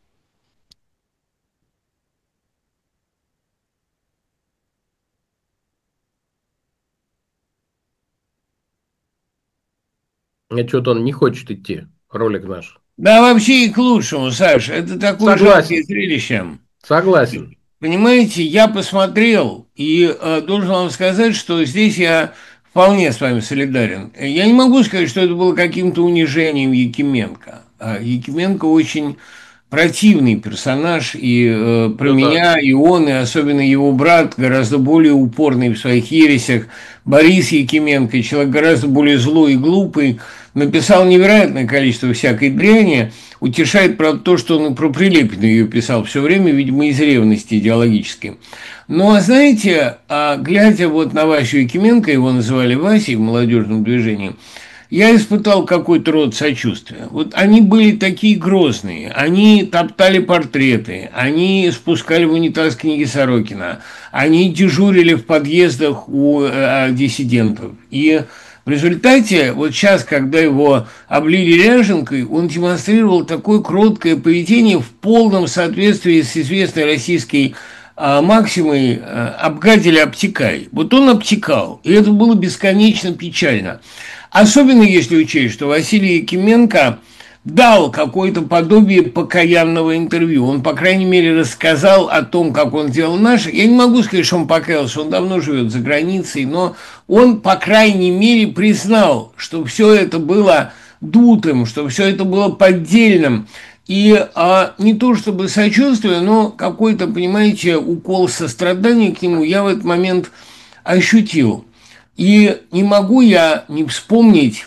А что-то он не хочет идти, ролик наш. Да, вообще и к лучшему, Саша. Это такое Согласен. жалкое зрелище. Согласен. Понимаете, я посмотрел и э, должен вам сказать, что здесь я вполне с вами солидарен. Я не могу сказать, что это было каким-то унижением Якименко. А Якименко очень противный персонаж, и э, про Ну да. меня, и он, и особенно его брат, гораздо более упорный в своих ересях, Борис Якименко, человек гораздо более злой и глупый, написал невероятное количество всякой дряни. Утешает, правда, то, что он и про Прилепина ее писал все время, видимо, из ревности идеологической. Но, знаете, а глядя вот на Васю Якименко, его называли Васей в молодежном движении, я испытал какой-то род сочувствия. Вот они были такие грозные, они топтали портреты, они спускали в унитаз книги Сорокина, они дежурили в подъездах у э, диссидентов. И в результате, вот сейчас, когда его облили ряженкой, он демонстрировал такое кроткое поведение в полном соответствии с известной российской а, максимой а, «обгадили, обтекай». Вот он обтекал, и это было бесконечно печально. Особенно если учесть, что Василий Якименко дал какое-то подобие покаянного интервью. Он, по крайней мере, рассказал о том, как он делал наше. Я не могу сказать, что он покаялся, он давно живет за границей, но он, по крайней мере, признал, что все это было дутым, что все это было поддельным. И а, не то чтобы сочувствие, но какой-то, понимаете, укол сострадания к нему я в этот момент ощутил. И не могу я не вспомнить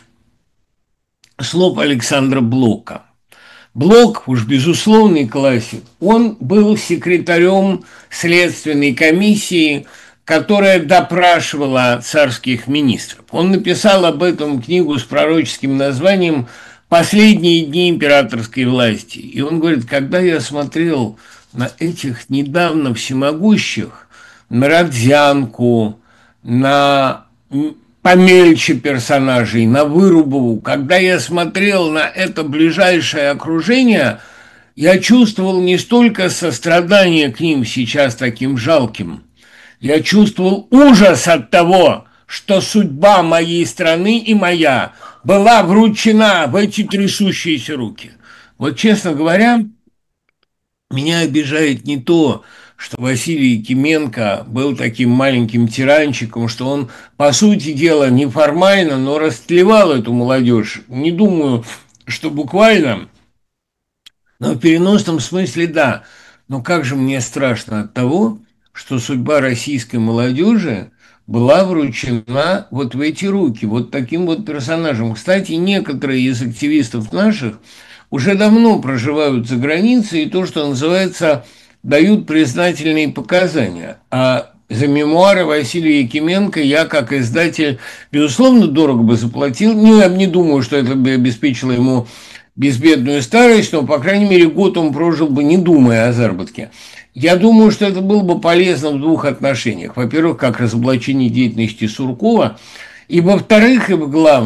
слов Александра Блока. Блок, уж безусловный классик, он был секретарем следственной комиссии, которая допрашивала царских министров. Он написал об этом книгу с пророческим названием «Последние дни императорской власти». И он говорит, когда я смотрел на этих недавно всемогущих, на Родзянку, на помельче персонажей, на Вырубову, когда я смотрел на это ближайшее окружение, я чувствовал не столько сострадание к ним сейчас таким жалким, я чувствовал ужас от того, что судьба моей страны и моя была вручена в эти трясущиеся руки. Вот, честно говоря, меня обижает не то, что Василий Якименко был таким маленьким тиранчиком, что он, по сути дела, неформально, но растлевал эту молодежь. Не думаю, что буквально, но в переносном смысле да. Но как же мне страшно от того, что судьба российской молодежи была вручена вот в эти руки, вот таким вот персонажем. Кстати, некоторые из активистов наших уже давно проживают за границей, и то, что называется, дают признательные показания. А за мемуары Василия Якименко я, как издатель, безусловно, дорого бы заплатил. Ну, я не думаю, что это бы обеспечило ему безбедную старость, но, по крайней мере, год он прожил бы, не думая о заработке. Я думаю, что это было бы полезно в двух отношениях. Во-первых, как разоблачение деятельности Суркова, и, во-вторых, и в главных,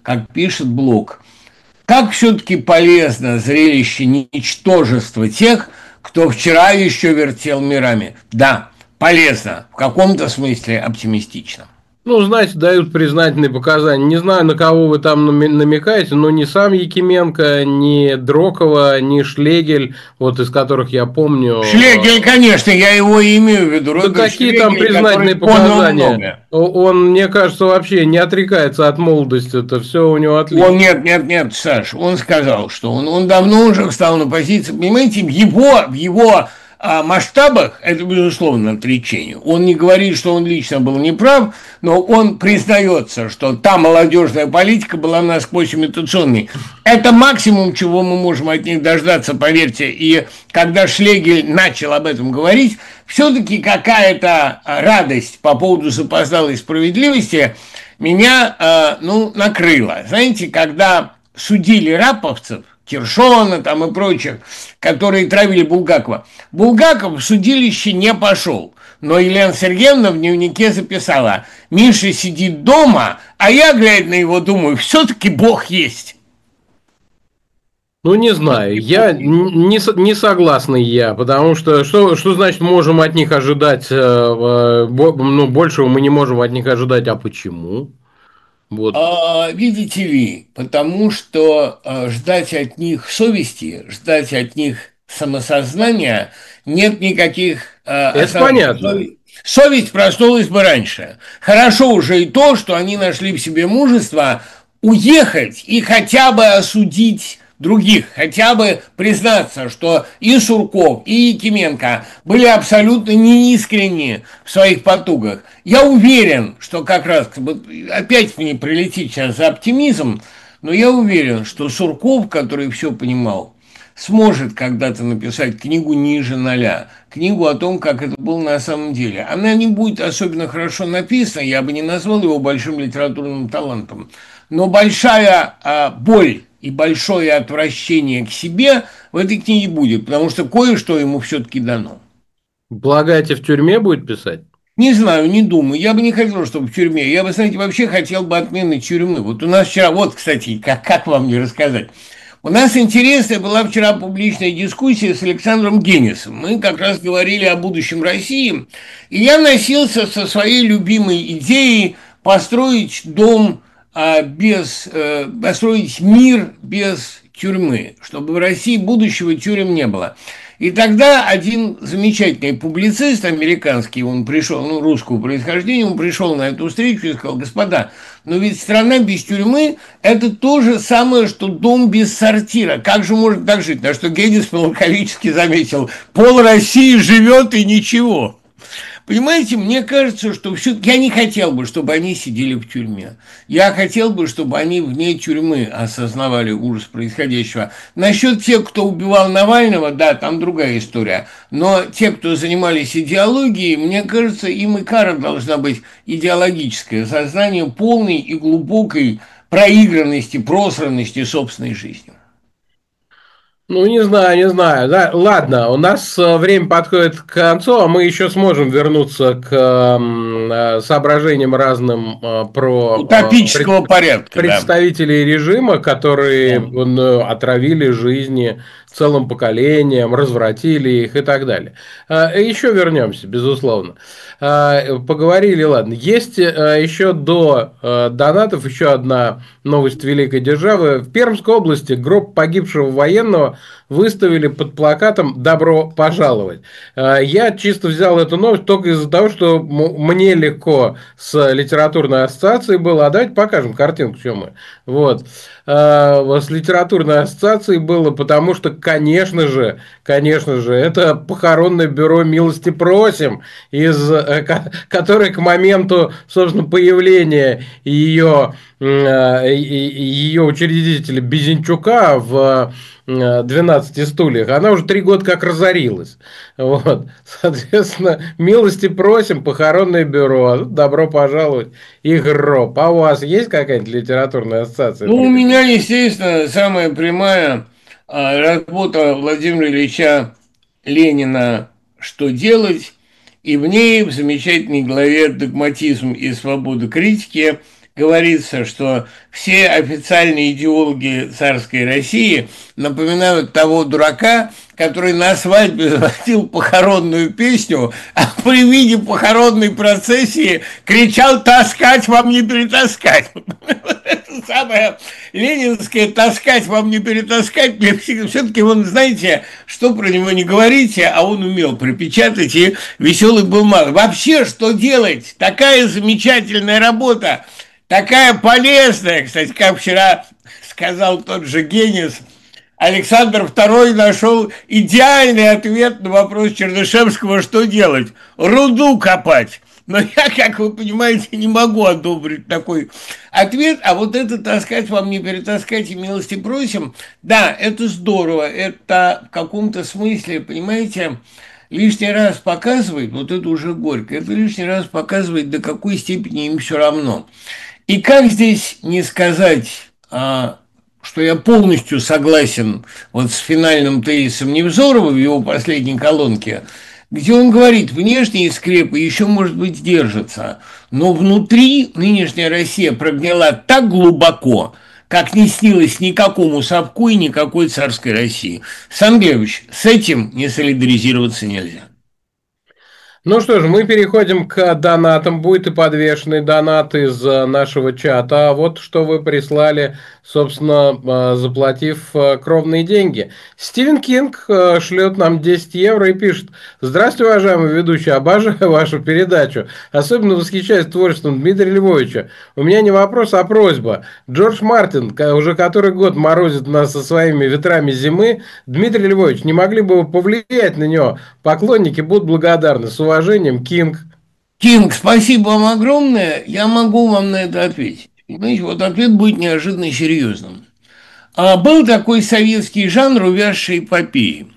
как пишет Блок. Как все-таки полезно зрелище ничтожества тех, кто вчера еще вертел мирами? Да, полезно, в каком-то смысле оптимистично. Ну, знаете, дают признательные показания. Не знаю, на кого вы там намекаете, но ни сам Якименко, ни Дрокова, ни Шлегель, вот из которых я помню... Шлегель, конечно, я его и имею в виду. Да какие Шлегель, там признательные показания? Он, мне кажется, вообще не отрекается от молодости, это все у него отлично. Он, нет, нет, нет, Саш, он сказал, что он, он давно уже встал на позиции, понимаете, в его... В его о масштабах это, безусловно, отречение. Он не говорит, что он лично был неправ, но он признается, что та молодежная политика была насквозь имитационной. Это максимум, чего мы можем от них дождаться, поверьте. И когда Шлегель начал об этом говорить, все-таки какая-то радость по поводу запоздалой справедливости меня, ну, накрыла. Знаете, когда судили раповцев, Киршона там и прочих, которые травили Булгакова. Булгаков в судилище не пошел, но Елена Сергеевна в дневнике записала: Миша сидит дома, а я, глядя на его, думаю, все-таки Бог есть. Ну, не знаю, я не, не согласный я, потому что, что что значит можем от них ожидать, ну, большего мы не можем от них ожидать, а почему? Вот. А, видите ли, потому что а, ждать от них совести, ждать от них самосознания нет никаких... А, Это основ... понятно. Совесть, совесть проснулась бы раньше. Хорошо уже и то, что они нашли в себе мужество уехать и хотя бы осудить других, хотя бы признаться, что и Сурков, и Якименко были абсолютно неискренни в своих потугах. Я уверен, что как раз, опять мне прилетит сейчас за оптимизм, но я уверен, что Сурков, который все понимал, сможет когда-то написать книгу ниже ноля, книгу о том, как это было на самом деле. Она не будет особенно хорошо написана, я бы не назвал его большим литературным талантом, но большая а, боль и большое отвращение к себе в этой книге будет, потому что кое-что ему все-таки дано. Полагаете, в тюрьме будет писать? Не знаю, не думаю. Я бы не хотел, чтобы в тюрьме. Я бы, знаете, вообще хотел бы отмены тюрьмы. Вот у нас вчера, вот, кстати, как, как вам не рассказать. У нас интересная была вчера публичная дискуссия с Александром Генисом. Мы как раз говорили о будущем России. И я носился со своей любимой идеей построить дом без, построить мир без тюрьмы, чтобы в России будущего тюрем не было. И тогда один замечательный публицист американский, он пришел, ну, русского происхождения, он пришел на эту встречу и сказал: господа, но ведь страна без тюрьмы – это то же самое, что дом без сортира. Как же можно так жить? На что Генис меланхолически заметил: пол России живет и ничего. Понимаете, мне кажется, что все... я не хотел бы, чтобы они сидели в тюрьме. Я хотел бы, чтобы они вне тюрьмы осознавали ужас происходящего. Насчет тех, кто убивал Навального, да, там другая история. Но те, кто занимались идеологией, мне кажется, им и кара должна быть идеологическое сознание полной и глубокой проигранности, просранности собственной жизни. Ну, не знаю, не знаю. Да, ладно, у нас время подходит к концу, а мы еще сможем вернуться к э, соображениям разным э, про утопического пред, порядка, представителей да. режима, которые да. отравили жизни целым поколением, развратили их и так далее. Еще вернемся, безусловно. Поговорили, ладно. Есть еще до донатов еще одна новость великой державы. В Пермской области гроб погибшего военного выставили под плакатом «Добро пожаловать». Я чисто взял эту новость только из-за того, что мне легко с литературной ассоциацией было. А давайте покажем картинку, что мы. Вот. С литературной ассоциацией было, потому что, конечно же, конечно же, это похоронное бюро «Милости просим», из, которое к моменту, собственно, появления ее, ее учредителя Безенчука в двенадцати стульях, она уже три года как разорилась. Вот. Соответственно, милости просим, похоронное бюро, добро пожаловать, и гроб. А у вас есть какая-нибудь литературная ассоциация? Ну, у меня, естественно, самая прямая работа Владимира Ильича Ленина «Что делать?», и в ней, в замечательной главе «Догматизм и свобода критики», говорится, что все официальные идеологи царской России напоминают того дурака, который на свадьбе заводил похоронную песню, а при виде похоронной процессии кричал «таскать вам не перетаскать». Это самое ленинское «таскать вам не перетаскать». Все-таки, вон, знаете, что про него не говорите, а он умел припечатать, и веселый был мало. Вообще, что делать? Такая замечательная работа, такая полезная. Кстати, как вчера сказал тот же Генис, Александр второй нашел идеальный ответ на вопрос Чернышевского, что делать? Руду копать. Но я, как вы понимаете, не могу одобрить такой ответ, а вот это «таскать вам не перетаскать и милости просим», да, это здорово, это в каком-то смысле, понимаете, лишний раз показывает, вот это уже горько, это лишний раз показывает, до какой степени им все равно. И как здесь не сказать, а, что я полностью согласен вот с финальным тезисом Невзорова в его последней колонке, где он говорит, внешние скрепы еще, может быть, держатся, но внутри нынешняя Россия прогнила так глубоко, как не снилось никакому совку и никакой царской России. Сангелевич, с этим не солидаризироваться нельзя. Ну что ж, мы переходим к донатам. Будет и подвешенный донат из нашего чата. А вот что вы прислали, собственно, заплатив кровные деньги. Стивен Кинг шлет нам десять евро и пишет: «Здравствуйте, уважаемый ведущий, обожаю вашу передачу. Особенно восхищаюсь творчеством Дмитрия Львовича. У меня не вопрос, а просьба. Джордж Мартин уже который год морозит нас со своими ветрами зимы. Дмитрий Львович, не могли бы вы повлиять на него? Поклонники будут благодарны. С уважением, Кинг». Кинг, спасибо вам огромное. Я могу вам на это ответить. Понимаете, вот ответ будет неожиданно серьезным. А был такой советский жанр увязшей эпопеи.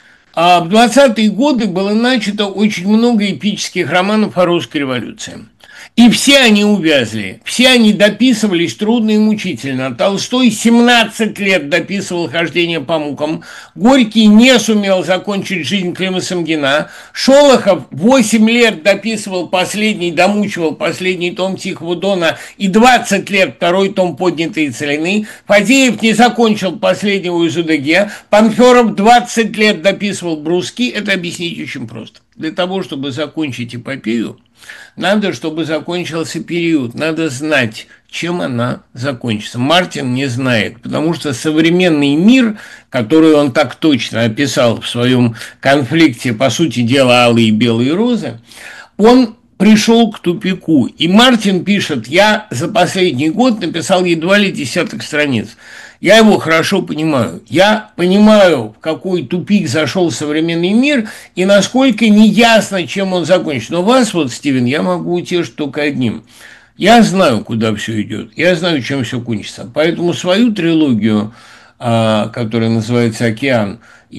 А в двадцатые годы было начато очень много эпических романов о русской революции. И все они увязли, все они дописывались трудно и мучительно. Толстой семнадцать лет дописывал «Хождение по мукам», Горький не сумел закончить «Жизнь Клима Самгина», Шолохов восемь лет дописывал последний, домучивал последний том «Тихого дона» и двадцать лет второй том «Поднятые целины», Фадеев не закончил последнего из УДГ, Панферов двадцать лет дописывал «Бруски». Это объяснить очень просто. Для того, чтобы закончить эпопею, надо, чтобы закончился период, надо знать, чем она закончится. Мартин не знает, потому что современный мир, который он так точно описал в своем конфликте, по сути дела, «Алые и белые розы», он пришел к тупику. И Мартин пишет: «Я за последний год написал едва ли десяток страниц». Я его хорошо понимаю. Я понимаю, в какой тупик зашел современный мир и насколько неясно, чем он закончится. Но вас, вот, Стивен, я могу утешить только одним. Я знаю, куда все идет. Я знаю, чем все кончится. Поэтому свою трилогию, которая называется «Океан»,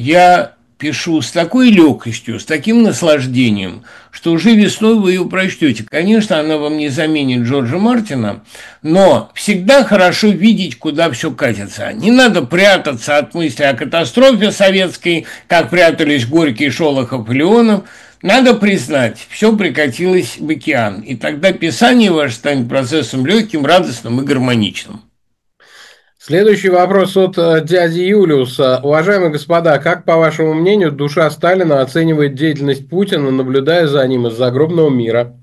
я пишу с такой легкостью, с таким наслаждением, что уже весной вы ее прочтете. Конечно, она вам не заменит Джорджа Мартина, но всегда хорошо видеть, куда все катится. Не надо прятаться от мысли о катастрофе советской, как прятались Горький, Шолохов и Леонов. Надо признать, все прикатилось в океан, и тогда писание ваше станет процессом легким, радостным и гармоничным. Следующий вопрос от дяди Юлиуса. Уважаемые господа, как, по вашему мнению, душа Сталина оценивает деятельность Путина, наблюдая за ним из загробного мира?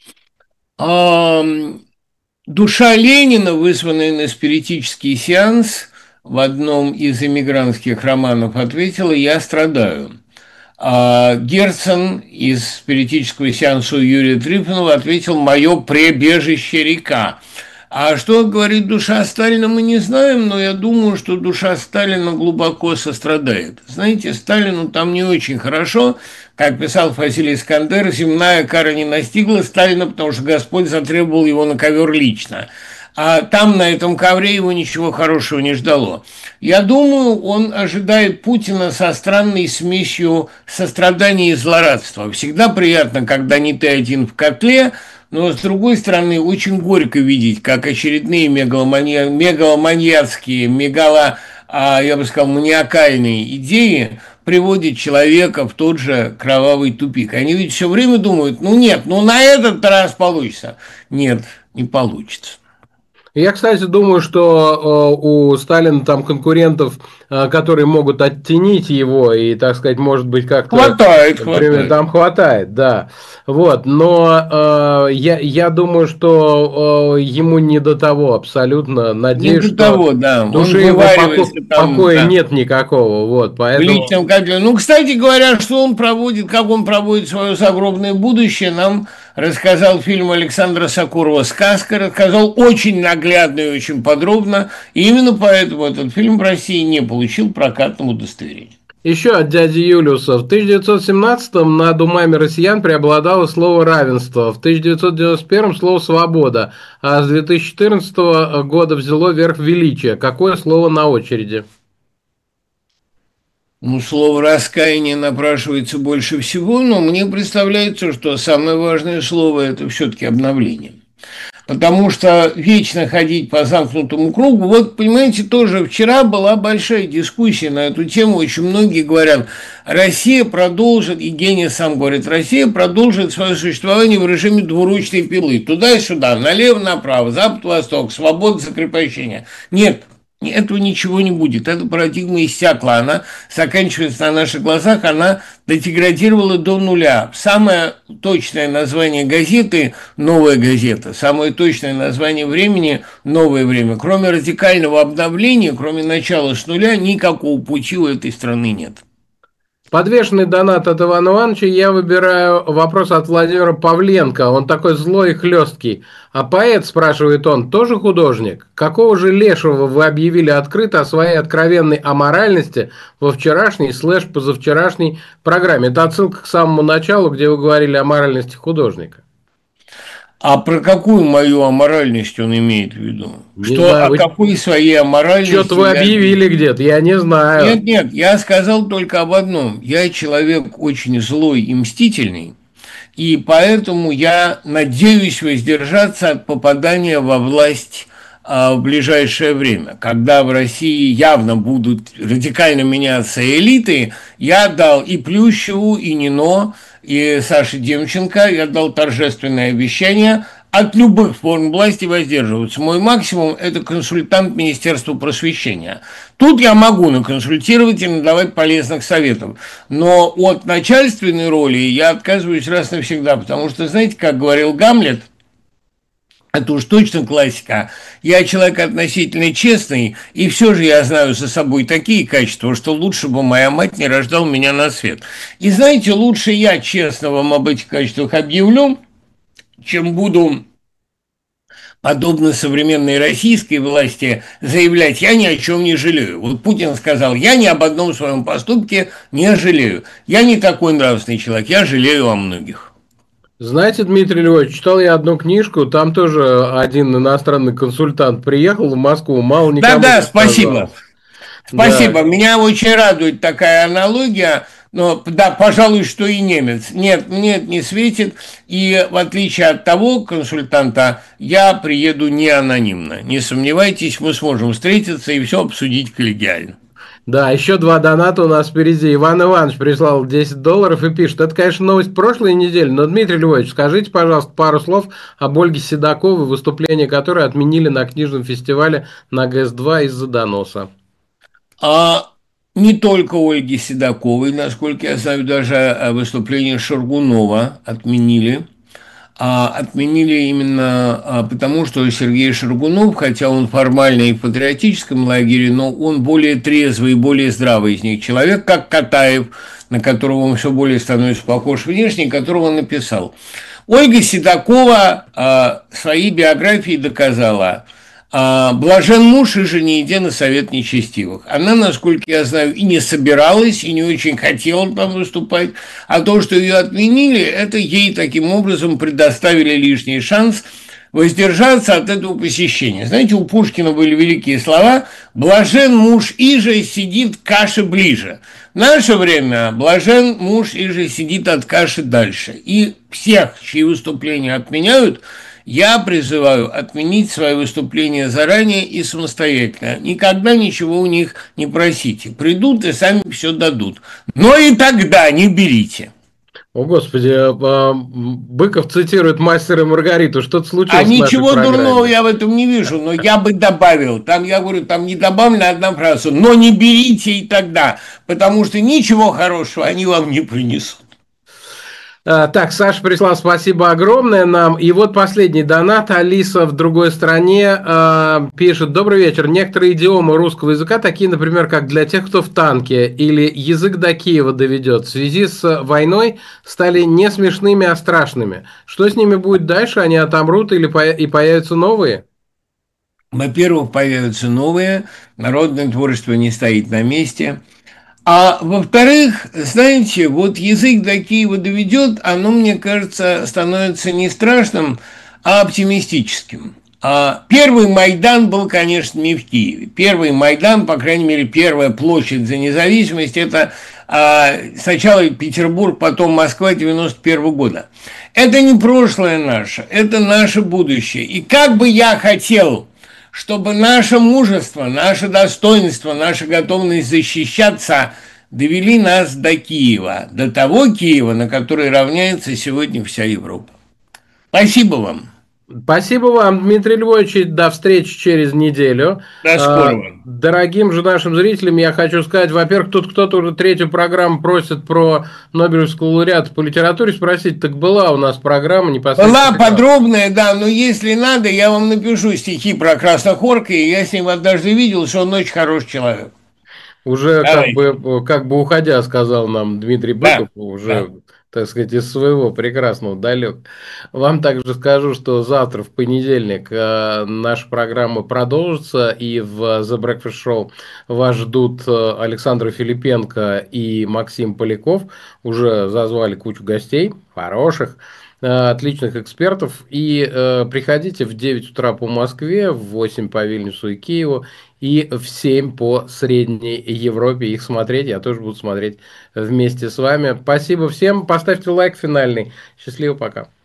А, душа Ленина, вызванная на спиритический сеанс, в одном из эмигрантских романов ответила: «Я страдаю». А Герцен из спиритического сеанса у Юрия Трифонова ответил: «Мое прибежище река». А что говорит душа Сталина, мы не знаем, но я думаю, что душа Сталина глубоко сострадает. Знаете, Сталину там не очень хорошо, как писал Василий Искандер, земная кара не настигла Сталина, потому что Господь затребовал его на ковер лично. А там, на этом ковре, его ничего хорошего не ждало. Я думаю, он ожидает Путина со странной смесью сострадания и злорадства. Всегда приятно, когда не ты один в котле, но, с другой стороны, очень горько видеть, как очередные мегаломани... мегаломаньяцкие, мегало, а, я бы сказал, маниакальные идеи приводят человека в тот же кровавый тупик. Они ведь все время думают: ну нет, ну на этот раз получится. Нет, не получится. Я, кстати, думаю, что э, у Сталина там конкурентов, э, которые могут оттенить его и, так сказать, может быть, как-то... Хватает, Например, хватает. там хватает, да. Вот, но э, я, я думаю, что э, ему не до того абсолютно. Надеюсь, Не до что того, да. в душе Он его поко- вываривается там, покоя да, нет никакого. Вот, в поэтому... личном котле. Ну, кстати говоря, что он проводит, как он проводит свое загробное будущее, нам рассказал фильм Александра Сокурова «Сказка», рассказал очень наглядно и очень подробно. И именно поэтому этот фильм в России не получил прокатного удостоверения. Еще от дяди Юлиуса. В тысяча девятьсот семнадцатом над умами россиян преобладало слово «равенство», в тысяча девятьсот девяносто первом слово «свобода», а с две тысячи четырнадцатого года взяло верх величие. Какое слово на очереди? Ну, слово «раскаяние» напрашивается больше всего, но мне представляется, что самое важное слово – это все-таки обновление. Потому что вечно ходить по замкнутому кругу, вот, понимаете, тоже вчера была большая дискуссия на эту тему, очень многие говорят, Россия продолжит, и Гений сам говорит, Россия продолжит свое существование в режиме двуручной пилы, туда и сюда, налево-направо, запад-восток, свобода, закрепощение. Нет. Этого ничего не будет. Эта парадигма иссякла. Она заканчивается на наших глазах, она деградировала до нуля. Самое точное название газеты – «Новая газета». Самое точное название времени – «Новое время». Кроме радикального обновления, кроме начала с нуля, никакого пути у этой страны нет. Подвешенный донат от Ивана Ивановича. Я выбираю вопрос от Владимира Павленко. Он такой злой и хлесткий. А поэт, спрашивает он, тоже художник? Какого же лешего вы объявили открыто о своей откровенной аморальности во вчерашней слэш-позавчерашней программе? Это отсылка к самому началу, где вы говорили о моральности художника. А про какую мою аморальность он имеет в виду? Не Что знаю, о вы... какой своей аморальности? Что-то вы я... объявили где-то, я не знаю. Нет, нет, я сказал только об одном. Я человек очень злой и мстительный, и поэтому я надеюсь воздержаться от попадания во власть а, в ближайшее время. Когда в России явно будут радикально меняться элиты, я дал и Плющеву, и Нино, и Саше Демченко, я дал торжественное обещание от любых форм власти воздерживаться. Мой максимум – это консультант Министерства просвещения. Тут я могу наконсультировать и надавать полезных советов. Но от начальственной роли я отказываюсь раз навсегда, потому что, знаете, как говорил Гамлет, это уж точно классика. Я человек относительно честный, и все же я знаю за собой такие качества, что лучше бы моя мать не рождала меня на свет. И знаете, лучше я честно вам об этих качествах объявлю, чем буду, подобно современной российской власти, заявлять, я ни о чем не жалею. Вот Путин сказал, я ни об одном своем поступке не жалею. Я не такой нравственный человек, я жалею о многих. Знаете, Дмитрий Львович, читал я одну книжку, там тоже один иностранный консультант приехал в Москву, мало никому. Да-да, спасибо. Спасибо. Да. Меня очень радует такая аналогия. Но, да, пожалуй, что и немец. Нет, мне это не светит. И в отличие от того консультанта, я приеду не анонимно. Не сомневайтесь, мы сможем встретиться и все обсудить коллегиально. Да, еще два доната у нас впереди. Иван Иванович прислал десять долларов и пишет, это, конечно, новость прошлой недели, но, Дмитрий Львович, скажите, пожалуйста, пару слов об Ольге Седоковой, выступление которой отменили на книжном фестивале на ГЭС два из-за доноса. А не только Ольги Седоковой, насколько я знаю, даже выступление Шаргунова отменили. А отменили именно потому, что Сергей Шаргунов, хотя он формально и в патриотическом лагере, но он более трезвый и более здравый из них человек, как Катаев, на которого он все более становится похож внешне, которого он написал. Ольга Седокова а, своей биографией доказала: а, блажен муж и же не иди на совет нечестивых. Она, насколько я знаю, и не собиралась, и не очень хотела там выступать, а то, что ее отменили, это ей таким образом предоставили лишний шанс воздержаться от этого посещения. Знаете, у Пушкина были великие слова: «Блажен муж иже сидит к каше ближе». В наше время блажен муж иже сидит от каши дальше. И всех, чьи выступления отменяют, я призываю отменить свои выступления заранее и самостоятельно. Никогда ничего у них не просите. Придут и сами все дадут. Но и тогда не берите. О, Господи, а, Быков цитирует «Мастера и Маргариту». Что-то случилось А в нашей ничего программе. дурного я в этом не вижу, но я бы добавил. Там, я говорю, там не добавлена одна фраза, но не берите и тогда, потому что ничего хорошего они вам не принесут. А, так, Саша прислал, спасибо огромное нам. И вот последний донат. Алиса в другой стране а, пишет: добрый вечер. Некоторые идиомы русского языка, такие, например, как «для тех, кто в танке» или «язык до Киева доведет», в связи с войной стали не смешными, а страшными. Что с ними будет дальше? Они отомрут или по- и появятся новые? Во-первых, появятся новые, народное творчество не стоит на месте. А во-вторых, знаете, вот язык до Киева доведет, оно, мне кажется, становится не страшным, а оптимистическим. А первый Майдан был, конечно, не в Киеве. Первый Майдан, по крайней мере, первая площадь за независимость, это а, сначала Петербург, потом Москва девяносто первого года. Это не прошлое наше, это наше будущее. И как бы я хотел, чтобы наше мужество, наше достоинство, наша готовность защищаться довели нас до Киева, до того Киева, на который равняется сегодня вся Европа. Спасибо вам. Спасибо вам, Дмитрий Львович. До встречи через неделю. До скорого. Дорогим же нашим зрителям я хочу сказать, во-первых, тут кто-то уже третью программу просит про Нобелевского лауреата по литературе спросить. Так была у нас программа непосредственно. Была подробная, да, но если надо, я вам напишу стихи про Краснохорка, и я с ним однажды видел, что он очень хороший человек. Уже как Давайте. бы, как бы уходя, сказал нам Дмитрий Быков, Да, уже, да. так сказать, из своего прекрасного далек. Вам также скажу, что завтра, в понедельник, э, наша программа продолжится, и в The Breakfast Show вас ждут э, Александр Филипенко и Максим Поляков. Уже зазвали кучу гостей, хороших, э, отличных экспертов. И э, приходите в девять утра по Москве, в восемь по Вильнюсу и Киеву, и в семь по Средней Европе их смотреть. Я тоже буду смотреть вместе с вами. Спасибо всем. Поставьте лайк финальный. Счастливо, пока.